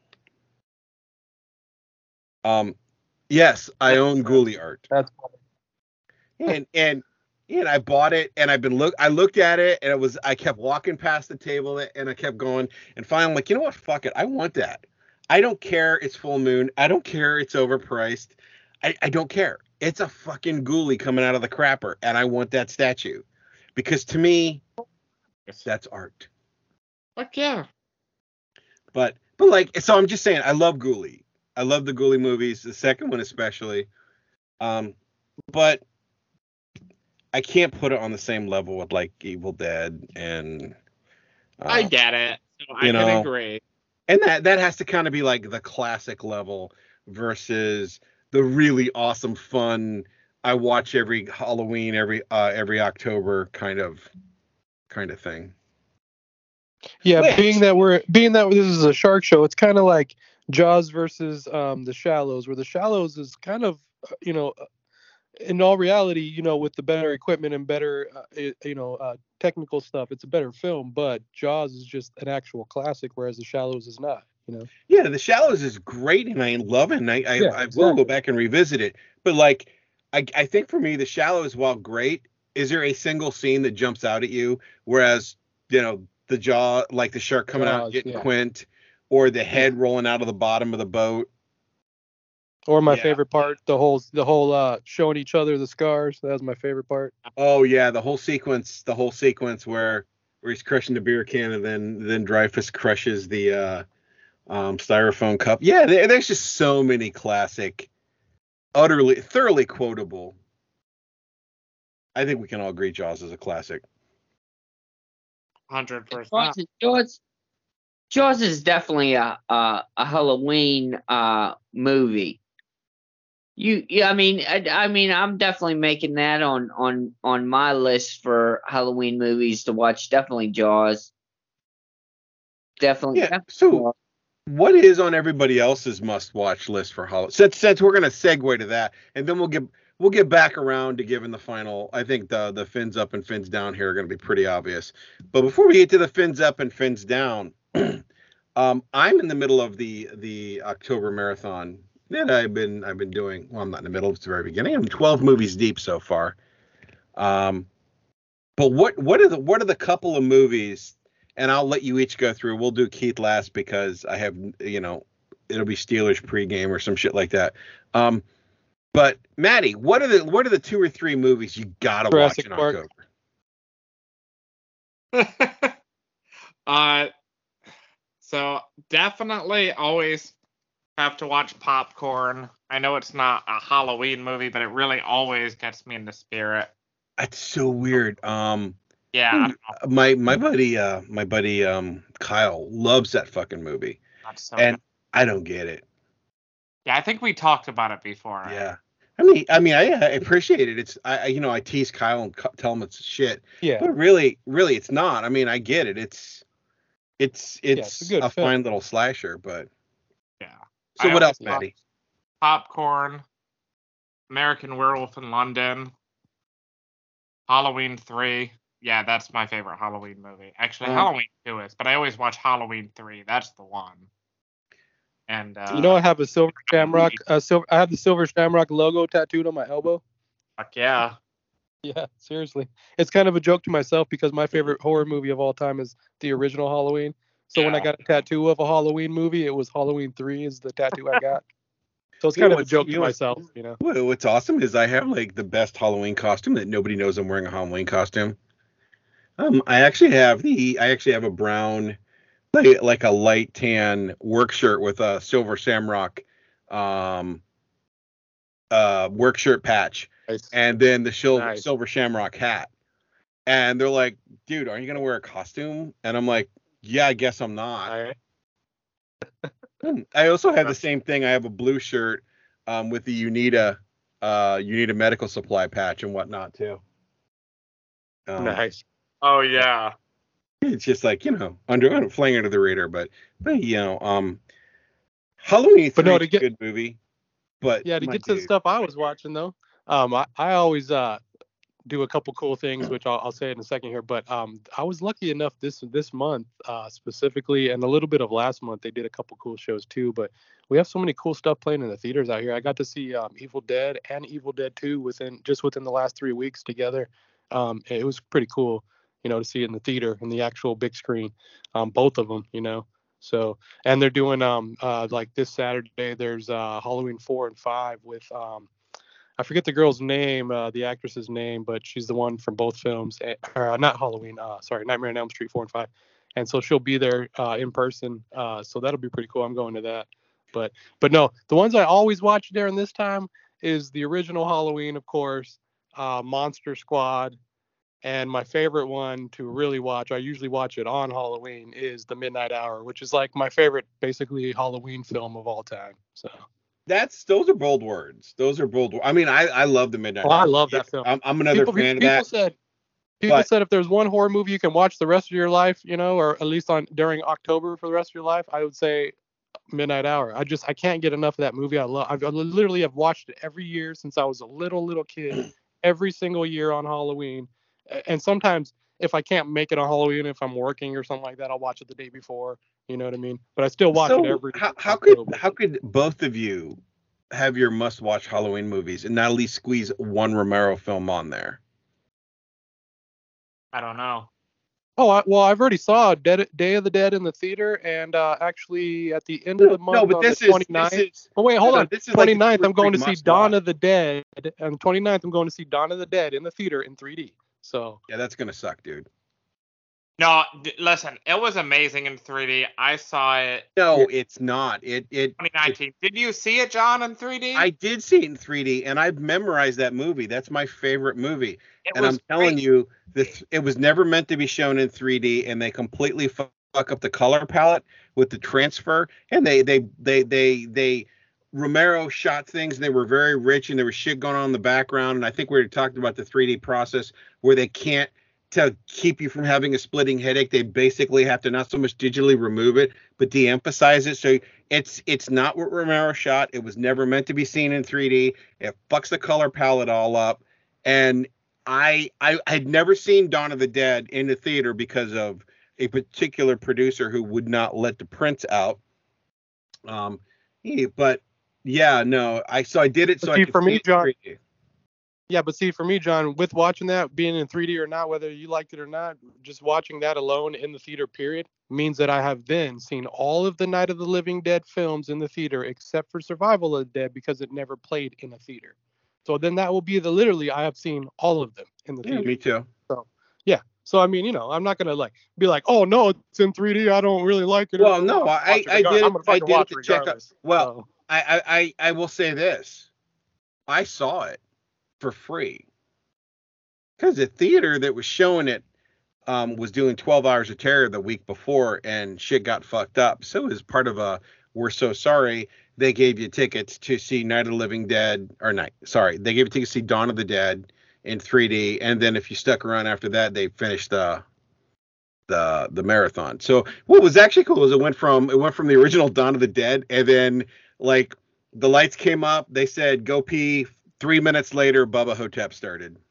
Um, yes, I own ghoulie art. That's and and and I bought it, and I've been look. I looked at it, and it was. I kept walking past the table, and I kept going. And finally, I'm like, you know what? Fuck it. I want that. I don't care. It's full moon. I don't care. It's overpriced. I, I don't care. It's a fucking ghoulie coming out of the crapper, and I want that statue because to me, that's art. Fuck yeah. But but like, so I'm just saying, I love Ghoulie. I love the Ghoulie movies, the second one especially. Um, but I can't put it on the same level with like Evil Dead and. Uh, I get it. So I you can know, agree. And that that has to kind of be like the classic level versus the really awesome fun. I watch every Halloween, every uh, every October kind of kind of thing. Yeah, Which, being that we're being that this is a shark show, it's kind of like Jaws versus um, The Shallows, where The Shallows is kind of, uh, you know, in all reality, you know, with the better equipment and better, uh, you know, uh, technical stuff, it's a better film. But Jaws is just an actual classic, whereas The Shallows is not. You know. Yeah, The Shallows is great, and I love it. And I I, Yeah, I exactly. will go back and revisit it. But like, I I think for me, The Shallows, while great, is there a single scene that jumps out at you? Whereas, you know, the jaw, like the shark coming out Jaws, and getting yeah. Quint, or the head rolling out of the bottom of the boat. Or my Yeah. favorite part, the whole the whole uh, showing each other the scars. That was my favorite part. Oh yeah, the whole sequence, the whole sequence where where he's crushing the beer can, and then then Dreyfus crushes the uh, um, styrofoam cup. Yeah, there, there's just so many classic, utterly, thoroughly quotable. I think we can all agree Jaws is a classic. Hundred Jaws, percent. Jaws, Jaws is definitely a a, a Halloween uh movie. You, yeah, I mean, I, I mean, I'm definitely making that on on on my list for Halloween movies to watch. Definitely Jaws. Definitely. Yeah. definitely So, Jaws. what is on everybody else's must-watch list for Halloween? Since since we're gonna segue to that, and then we'll get we'll get back around to giving the final. I think the the fins up and fins down here are gonna be pretty obvious. But before we get to the fins up and fins down, um, I'm in the middle of the the October marathon that I've been I've been doing. Well, I'm not in the middle; it's the very beginning. I'm twelve movies deep so far. Um, but what what are the what are the couple of movies? And I'll let you each go through. We'll do Keith last because I have, you know, it'll be Steelers pregame or some shit like that. Um, but Maddie, what are the what are the two or three movies you gotta Jurassic watch in Park. October? uh, so definitely always have to watch Popcorn. I know it's not a Halloween movie, but it really always gets me in the spirit. That's so weird. Um, Yeah, I don't know. my my buddy uh my buddy um Kyle loves that fucking movie, That's so and good. I don't get it. Yeah, I think we talked about it before. right? Yeah. I mean, I mean, I, I appreciate it. It's, I, I- you know, I tease Kyle and cu- tell him it's shit, Yeah. but really, really, it's not. I mean, I get it. It's, it's, it's, it's a good a film. fine little slasher, but. Yeah. So I what else, always thought- Maddie? Popcorn, American Werewolf in London, Halloween three. Yeah, that's my favorite Halloween movie. Actually, Uh, Halloween two is, but I always watch Halloween three. That's the one. And uh, You know, I have a silver shamrock. Uh, silver. I have the silver shamrock logo tattooed on my elbow. fuck yeah. Yeah, seriously. It's kind of a joke to myself because my favorite horror movie of all time is the original Halloween. So when I Yeah. got a tattoo of a Halloween movie, it was Halloween three is the tattoo I got. So it's You know kind of a what's- joke you to know what's- myself, you know. Well, what's awesome is I have like the best Halloween costume that nobody knows I'm wearing a Halloween costume. Um, I actually have the, I actually have a brown, like, like a light tan work shirt with a silver shamrock, um, uh, work shirt patch, Nice. and then the shil- Nice. silver shamrock hat. And they're like, dude, are you gonna wear a costume? And I'm like, yeah, I guess I'm not. Alright. Hmm. I also have the same thing. I have a blue shirt um, with the UNITA, uh, UNITA medical supply patch and whatnot too. Um, Nice. Oh yeah. It's just like, you know, under flying under the radar, but but you know, um, Halloween But three no, is to a get- good movie. But Yeah, to my get to the dude, stuff I was watching though, um, I, I always uh do a couple cool things, which I'll, I'll say in a second here. But um, I was lucky enough this this month uh, specifically, and a little bit of last month, they did a couple cool shows too. But we have so many cool stuff playing in the theaters out here. I got to see um, Evil Dead and Evil Dead two within just within the last three weeks together. Um, it was pretty cool, you know, to see it in the theater in the actual big screen, um, both of them, you know. So, and they're doing um uh like this Saturday. There's uh Halloween four and five with um. I forget the girl's name, uh, the actress's name, but she's the one from both films. eh, Or, uh, not Halloween, uh, sorry, Nightmare on Elm Street four and five. And so she'll be there uh, in person. Uh, so that'll be pretty cool. I'm going to that. But but no, the ones I always watch during this time is the original Halloween, of course. uh, Monster Squad, and my favorite one to really watch, I usually watch it on Halloween, is The Midnight Hour, which is like my favorite, basically, Halloween film of all time. So That's those are bold words. Those are bold. I mean, I I love The Midnight oh, Hour. I love that film. I'm, I'm another people, fan people of that. Said, people but, said if there's one horror movie you can watch the rest of your life, you know, or at least on during October for the rest of your life, I would say Midnight Hour. I just I can't get enough of that movie. I love. I've, I literally have watched it every year since I was a little little kid. Every single year on Halloween, and sometimes if I can't make it on Halloween, if I'm working or something like that, I'll watch it the day before. You know what I mean? But I still watch so it every. How, how could how could both of you have your must-watch Halloween movies and not at least squeeze one Romero film on there? I don't know. Oh, I, well, I've already saw Dead, Day of the Dead in the theater, and uh, actually at the end of the month no, but on this the is, twenty-ninth. this is oh, wait, hold no, on. This is twenty-ninth, like I'm going to see Dawn watch. of the Dead. And twenty-ninth, I'm going to see Dawn of the Dead in the theater in three D. So yeah, that's gonna suck, dude. No, d- listen, it was amazing in three D. I saw it. No, yeah. It's not. It it twenty nineteen. It, did you see it, John, in three D? I did see it in three D, and I've memorized that movie. That's my favorite movie. It and I'm telling great. you, this it was never meant to be shown in three D, and they completely fuck up the color palette with the transfer, and they they they they they. Romero shot things, and they were very rich, and there was shit going on in the background. And I think we were talking about the three D process where they can't, to keep you from having a splitting headache, they basically have to not so much digitally remove it, but de-emphasize it. So it's it's not what Romero shot. It was never meant to be seen in three D. It fucks the color palette all up. And I I had never seen Dawn of the Dead in the theater because of a particular producer who would not let the prints out. Um, he, but yeah, no, I so I did it so see, I could for see me, it John. three D. Yeah, but see, for me, John, with watching that, being in three D or not, whether you liked it or not, just watching that alone in the theater, period, means that I have then seen all of the Night of the Living Dead films in the theater, except for Survival of the Dead, because it never played in a theater. So then that will be the literally, I have seen all of them in the Yeah, theater. me too. So yeah. So I mean, you know, I'm not gonna like be like, oh no, it's in three D. I don't really like it. Well, no, I I did it. I did it to check out. Well, so. I, I I will say this. I saw it for free because the theater that was showing it um, was doing twelve hours of terror the week before, and shit got fucked up. So as part of a we're so sorry, they gave you tickets to see Night of the Living Dead, or night. Sorry, they gave you tickets to see Dawn of the Dead in three D, and then if you stuck around after that, they finished the the the marathon. So what was actually cool is it went from it went from the original Dawn of the Dead, and then like the lights came up, they said go pee. Three minutes later, Bubba Hotep started. It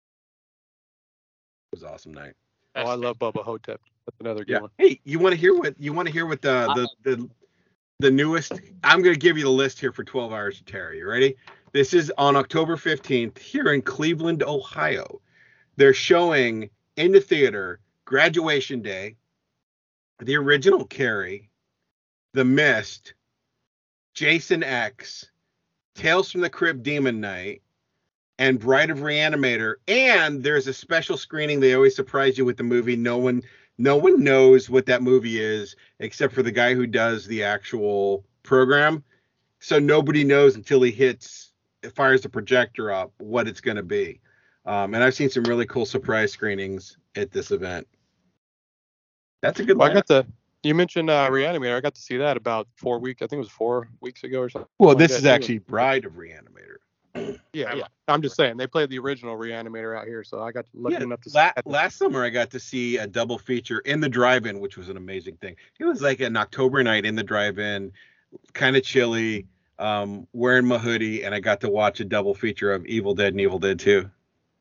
was an awesome night. Oh, I love Bubba Hotep. That's another good yeah. one. Hey, you want to hear what you want to hear what the the the the newest? I'm going to give you the list here for twelve hours of terror. You ready? This is on October fifteenth here in Cleveland, Ohio. They're showing in the theater Graduation Day, the original Carrie, The Mist, Jason X, Tales from the Crypt Demon Knight, and Bride of Reanimator. And there's a special screening. They always surprise you with the movie. No one no one knows what that movie is except for the guy who does the actual program. So nobody knows until he hits, fires the projector up, what it's going to be. Um, and I've seen some really cool surprise screenings at this event. That's a good well, one. I got the, you mentioned uh, Reanimator. I got to see that about four weeks. I think it was four weeks ago or something. Well, like this that, is too. actually Bride of Reanimator. Yeah, yeah. I'm just saying they played the original Reanimator out here, so I got lucky Yeah, enough to see la- that. last summer I got to see a double feature in the drive-in, which was an amazing thing. It was like an October night in the drive-in, kind of chilly, um, wearing my hoodie, and I got to watch a double feature of Evil Dead and Evil Dead two.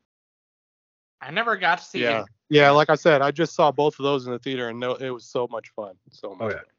I never got to see Yeah, it. yeah. Like I said, I just saw both of those in the theater, and no, it was so much fun. So much. Oh yeah. fun.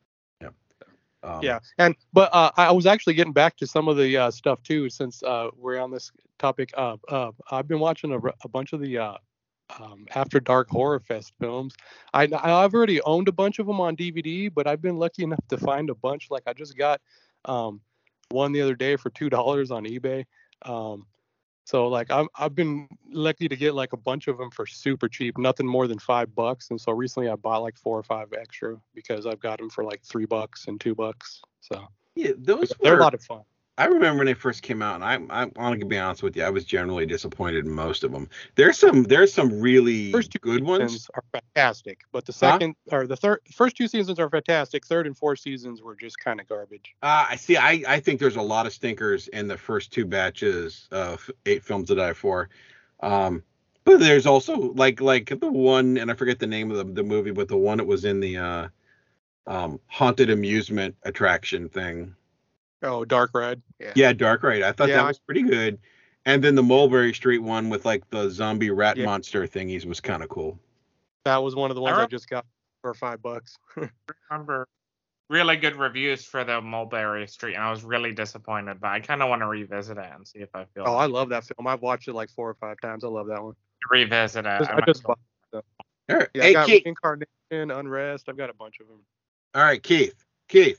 Um, Yeah, and but uh, I was actually getting back to some of the uh, stuff too, since uh, we're on this topic. Uh, uh, I've been watching a, a bunch of the uh, um, After Dark Horror Fest films. I I've already owned a bunch of them on D V D, but I've been lucky enough to find a bunch. Like I just got um, one the other day for two dollars on eBay. Um, so like I'm I've been lucky to get like a bunch of them for super cheap, nothing more than five bucks. And so recently I bought like four or five extra because I've got them for like three bucks and two bucks. So yeah, those they're were a lot of fun. I remember when they first came out, and I I want to be honest with you, I was generally disappointed in most of them. There's some there's some really First two good ones. seasons are fantastic, but the Huh? second or the third, first two seasons are fantastic. Third and fourth seasons were just kind of garbage. Uh, I see. I, I think there's a lot of stinkers in the first two batches of eight films to die for. Um, but there's also like like the one, and I forget the name of the, the movie, but the one that was in the uh, um, haunted amusement attraction thing. Oh, Dark Ride. Yeah. Yeah, Dark Ride. I thought Yeah, that I- was pretty good. And then the Mulberry Street one with like the zombie rat Yeah. monster thingies was kind of cool. That was one of the ones I I, rem- just got for five bucks. remember really good reviews for the Mulberry Street, and I was really disappointed. But I kind of want to revisit it and see if I feel Oh, like I love that film. I've watched it like four or five times. I love that one. revisit it. Just- I I might just as well. bought All right. Yeah, Hey, I got Keith. Reincarnation, Unrest. I've got a bunch of them. All right, Keith. Keith,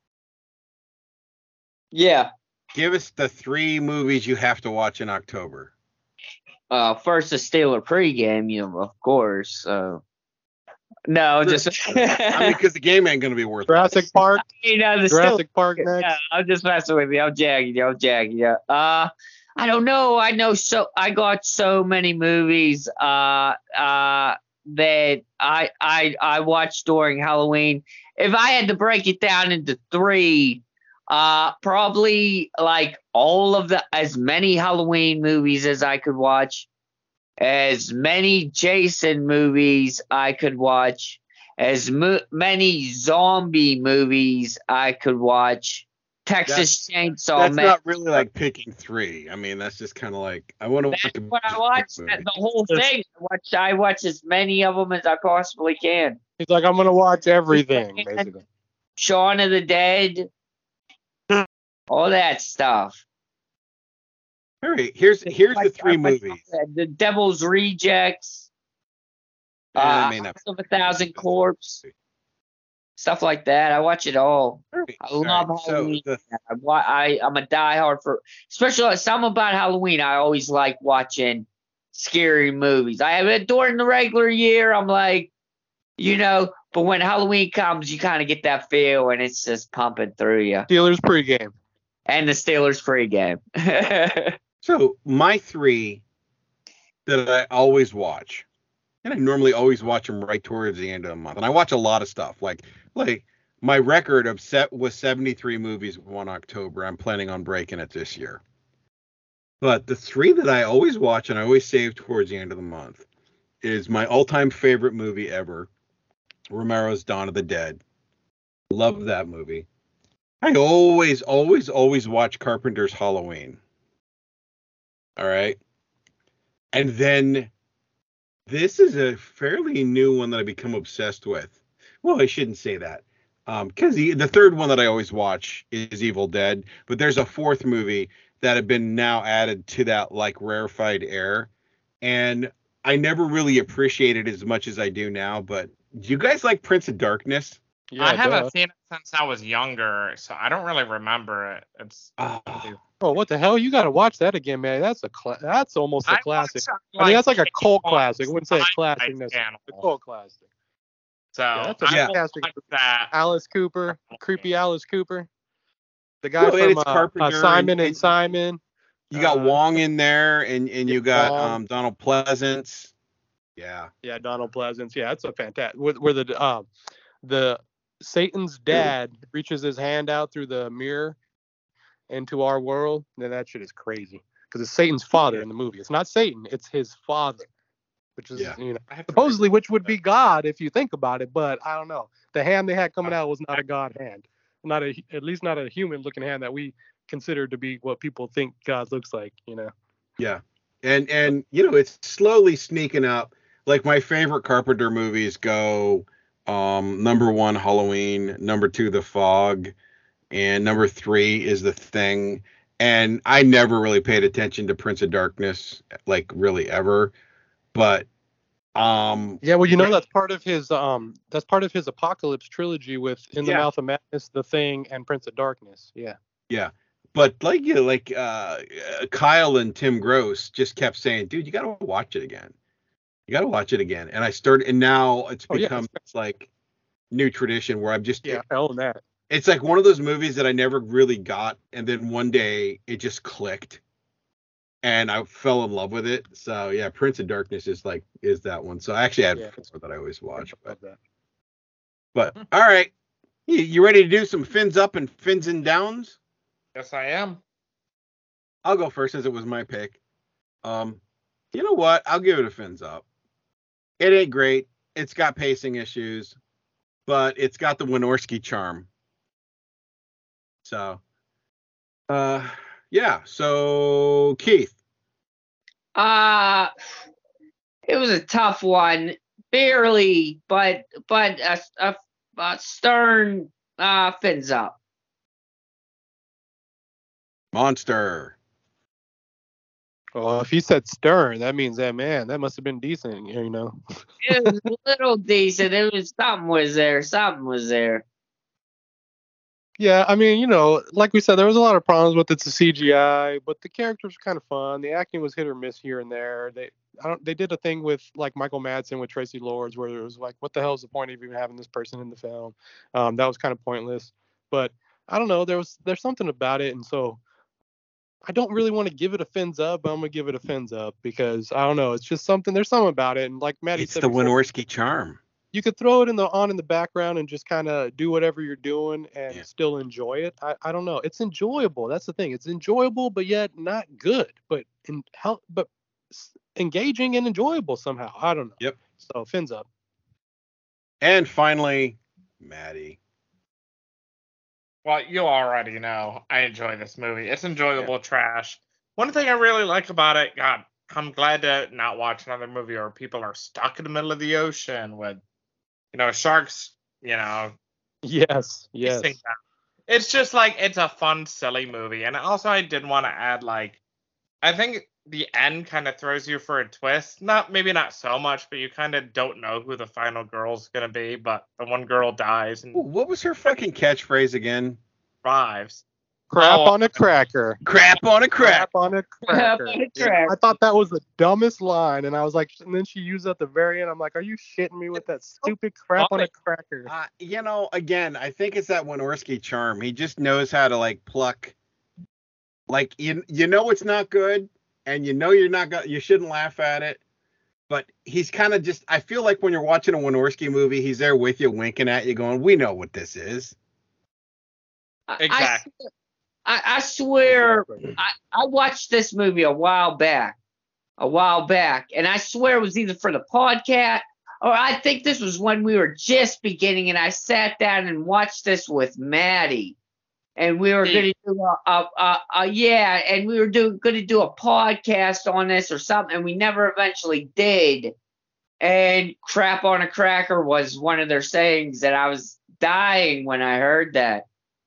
Yeah. give us the three movies you have to watch in October. Uh, first the Steeler pregame, you know, of course. Uh, no, just I mean, because the game ain't going to be worth it. Jurassic Park. you know the Steelers. Jurassic Park next. Yeah, I'm just messing with you. I'm jagging you. I'm jagging you. Uh, I don't know. I know so. I got so many movies. Uh, uh, that I I I watched during Halloween. If I had to break it down into three, uh, probably like all of the as many Halloween movies as I could watch, as many Jason movies I could watch, as mo- many zombie movies I could watch. Texas Chainsaw That's Man. not really like picking three. I mean, that's just kind of like I want to watch That's a what I watch. movie. That's the whole thing. I watch. I watch as many of them as I possibly can. He's like, I'm gonna watch everything, basically. Shaun of the Dead, all that stuff. All right, here's here's the three I watch movies. The Devil's Rejects, Yeah, that uh, may not- House of a Thousand Corpse, stuff like that. I watch it all. All right, I all love right, so Halloween. the- I, wa- I I'm a diehard for, especially something about Halloween. I always like watching scary movies. I have it during the regular year. I'm like, you know, but when Halloween comes, you kind of get that feel, and it's just pumping through you. Steelers pregame. And the Steelers pregame. So my three that I always watch, and I normally always watch them right towards the end of the month. And I watch a lot of stuff. Like like my record of set was seventy-three movies one October. I'm planning on breaking it this year. But the three that I always watch and I always save towards the end of the month is my all-time favorite movie ever, Romero's Dawn of the Dead. Love that movie. I always, always, always watch Carpenter's Halloween. All right. And then this is a fairly new one that I become obsessed with. Well, I shouldn't say that. Um, because the, the third one that I always watch is Evil Dead, but there's a fourth movie that have been now added to that like rarefied air. And I never really appreciated it as much as I do now, but do you guys like Prince of Darkness? Yeah, I haven't duh. seen it since I was younger, so I don't really remember it. It's Oh, Oh, what the hell? You gotta watch that again, man. That's a cla- that's almost a I classic. watch, I mean, that's like a Jake cult Paul's classic. I wouldn't say a Sci-Fi classic necessarily. Channel. It's a cult classic. So Yeah, that's a I will fantastic- watch that. Alice Cooper, creepy Alice Cooper, the guy Well, and from it's uh, uh, Carpenter Simon and- and, and- Simon. you got Uh, Wong in there, and, and you yeah, got Wong. um, Donald Pleasance. Yeah. Yeah, Donald Pleasance. Yeah, it's a fantastic. Where, where the uh, the Satan's dad reaches his hand out through the mirror into our world, then that shit is crazy. Because it's Satan's father in the movie. It's not Satan. It's his father, which is Yeah. you know I have to supposedly which would be God if you think about it. But I don't know. The hand they had coming out was not a God hand. Not a at least not a human looking hand that we consider to be what people think God looks like. You know. Yeah. And and you know, it's slowly sneaking up. Like my favorite Carpenter movies go um number one Halloween, number two The Fog, and number three is The Thing. And I never really paid attention to Prince of Darkness, like really ever. But um Yeah, well, you know that's part of his um that's part of his Apocalypse trilogy with In the Yeah. Mouth of Madness, The Thing, and Prince of Darkness. Yeah. yeah. But like you know, like uh, uh Kyle and Tim Gross just kept saying, dude, you gotta watch it again. You gotta watch it again. And I started and now it's Oh, yeah, become it's- this like new tradition where I'm just Yeah, I own that. it's like one of those movies that I never really got, and then one day it just clicked, and I fell in love with it. So yeah, Prince of Darkness is like is that one. So I actually had Yeah. four that I always watch. But, Love that. but all right, you, you ready to do some fins up and fins and downs? Yes, I am. I'll go first since it was my pick. Um, you know what? I'll give it a fins up. It ain't great. It's got pacing issues, but it's got the Wynorski charm. So, uh, yeah. So, Keith. Uh, it was a tough one, barely, but but a, a, a stern uh, fins up. Monster. Well, if he said stern, that means that man, that must have been decent, you know. It was a little decent. It was something was there. Something was there. Yeah, I mean, you know, like we said, there was a lot of problems with it, the C G I, but the characters were kind of fun. The acting was hit or miss here and there. They, I don't, they did a thing with like Michael Madsen with Tracy Lords, where it was like, what the hell is the point of even having this person in the film? Um, that was kind of pointless. But I don't know, there was there's something about it, and so I don't really want to give it a fins up, but I'm gonna give it a fins up because I don't know, it's just something. There's something about it, and like Maddie It's said, the before, Wynorski charm. you could throw it in the on in the background and just kind of do whatever you're doing and Yeah. still enjoy it. I, I don't know. It's enjoyable. That's the thing. It's enjoyable, but yet not good. But in how but s- engaging and enjoyable somehow. I don't know. Yep. So fins up. And finally, Maddie. Well, you already know I enjoy this movie. It's enjoyable trash. One thing I really like about it, God, I'm glad to not watch another movie where people are stuck in the middle of the ocean with, you know, sharks, you know. Yes. Yes. chasing them. It's just like, it's a fun, silly movie. And also, I did want to add, like, I think the end kind of throws you for a twist. Not, maybe not so much, but you kind of don't know who the final girl's going to be. But the one girl dies and Ooh, what was her fucking catchphrase again? survives. Crap Oh, on a cracker. Crap on a crack. Crap on a Crap cracker. on a Yeah, cracker. I thought that was the dumbest line, and I was like, and then she used it at the very end. I'm like, are you shitting me with that stupid crap on a cracker? Uh, you know, again, I think it's that Wynorski charm. He just knows how to like pluck. Like you, you know it's not good, and you know you're not gonna, you shouldn't laugh at it. But he's kind of just. I feel like when you're watching a Wynorski movie, he's there with you, winking at you, going, "We know what this is." I- Exactly. I, I, I swear, I, I watched this movie a while back, a while back, and I swear it was either for the podcast or I think this was when we were just beginning, and I sat down and watched this with Maddie, and we were Hmm. going to do a, a, a, a yeah, and we were doing going to do a podcast on this or something, and we never eventually did. And crap on a cracker was one of their sayings that I was dying when I heard that.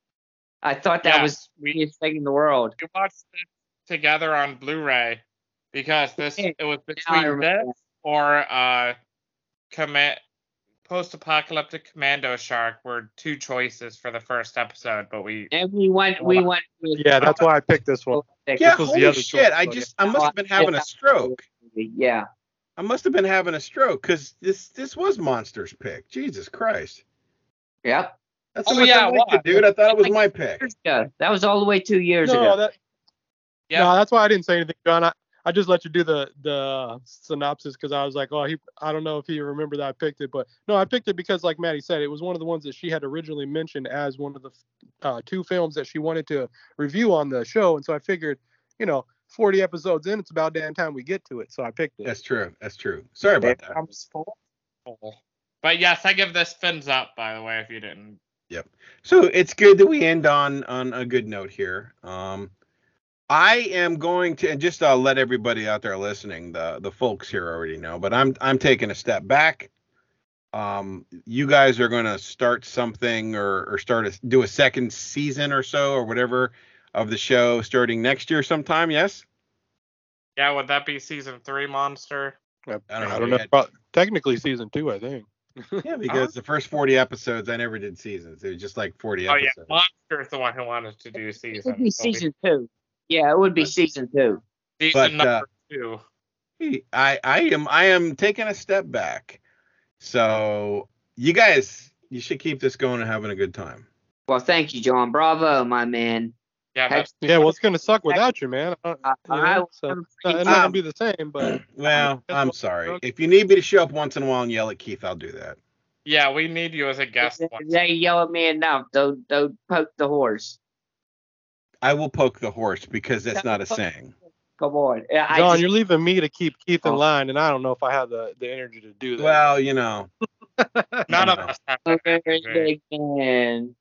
I thought that Yeah, was the we- funniest thing in the world. We watched this together on Blu-ray because this Yeah, it was I between remember this or uh, command post-apocalyptic Commando Shark were two choices for the first episode, but we And we went, we went. With Yeah, that's why I picked this one. Yeah, was the holy other shit! choice, I so just, I must have been having a stroke. Yeah. I must have been having a stroke because this, this was Monster's pick. Jesus Christ, Yep. that's how Oh, much yeah, I it liked was. it, dude. I thought it was my pick. Yeah, that was all the way two years No, ago. that, Yeah. no, that's why I didn't say anything, John. I, I just let you do the the synopsis because I was like, oh, he, I don't know if he remembered that I picked it, but no, I picked it because, like Maddie said, it was one of the ones that she had originally mentioned as one of the uh, two films that she wanted to review on the show, and so I figured, you know, forty episodes in, it's about damn time we get to it, so I picked it. That's true. That's true. Sorry about that. comes full. But yes, I give this fins up, by the way, if you didn't. Yep. So it's good that we end on on a good note here. Um, I am going to, and just uh, let everybody out there listening, the the folks here already know, but I'm I'm taking a step back. Um, you guys are going to start something or or start a, do a second season or so or whatever of the show starting next year sometime. Yes. Yeah, would that be season three, Monster? I, I don't know, don't we know. had- Pro- technically season two, I think. Yeah, because the first forty episodes I never did seasons. It was just like forty Oh yeah, episodes. Monster is the one who wanted to do It season. would be so we- season two. Yeah, it would be season two. season But, uh, number two. I I am I am taking a step back. So you guys, you should keep this going and having a good time. Well, thank you, John. Bravo, my man. Yeah, Heck, that's, Yeah, well, it's gonna suck without you, man. Uh, I, you know, I, so I'm uh, it's not pretty- gonna Um, be the same, but Well, That's I'm what- sorry. okay. If you need me to show up once in a while and yell at Keith, I'll do that. yeah, we need you as a guest. if once. they yell at me enough, don't don't poke the horse. I will poke the horse because that's not a saying. Come on. Yeah, I John, just- you're leaving me to keep Keith in Oh. line, and I don't know if I have the, the energy to do that. Well, you know. None of No. us have that Okay, energy. big man.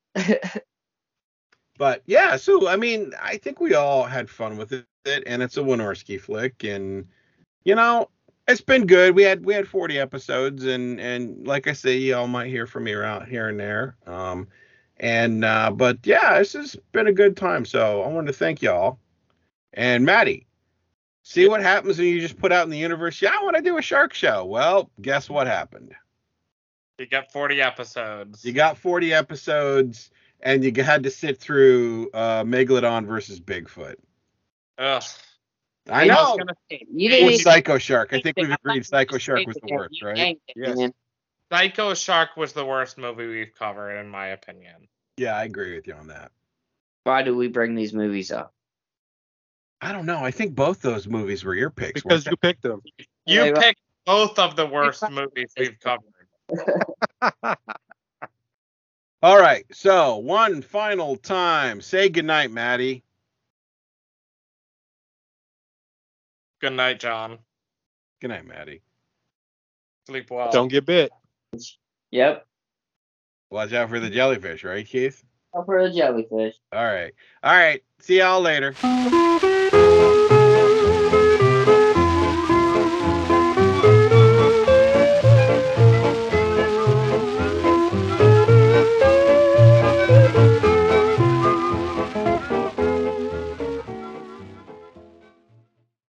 But yeah, so I mean, I think we all had fun with it, and it's a Wynorski flick, and you know, it's been good. We had we had forty episodes, and and like I say, y'all might hear from me around here and there. Um, and uh, but yeah, this has been a good time. So I wanted to thank y'all. And Maddie, see what happens when you just put out in the universe. Yeah, I want to do a shark show. Well, guess what happened? You got forty episodes. You got forty episodes, and you had to sit through uh, Megalodon versus Bigfoot. Ugh. I I know. was gonna- You Or didn't even Psycho Shark. I think think we've it. agreed Psycho Shark was the You worst, right? yanked it, Yes. man. Psycho Shark was the worst movie we've covered, in my opinion. Yeah, I agree with you on that. Why do we bring these movies up? I don't know. I think both those movies were your picks. Because weren't you picked them. You Hey, picked both of the worst movies we've covered. they? All right. So one final time. Say goodnight, Maddie. Good night, John. Good night, Maddie. Sleep well. Don't get bit. Yep. Watch out for the jellyfish, right, Keith? Up for the jellyfish. All right. All right. See y'all later.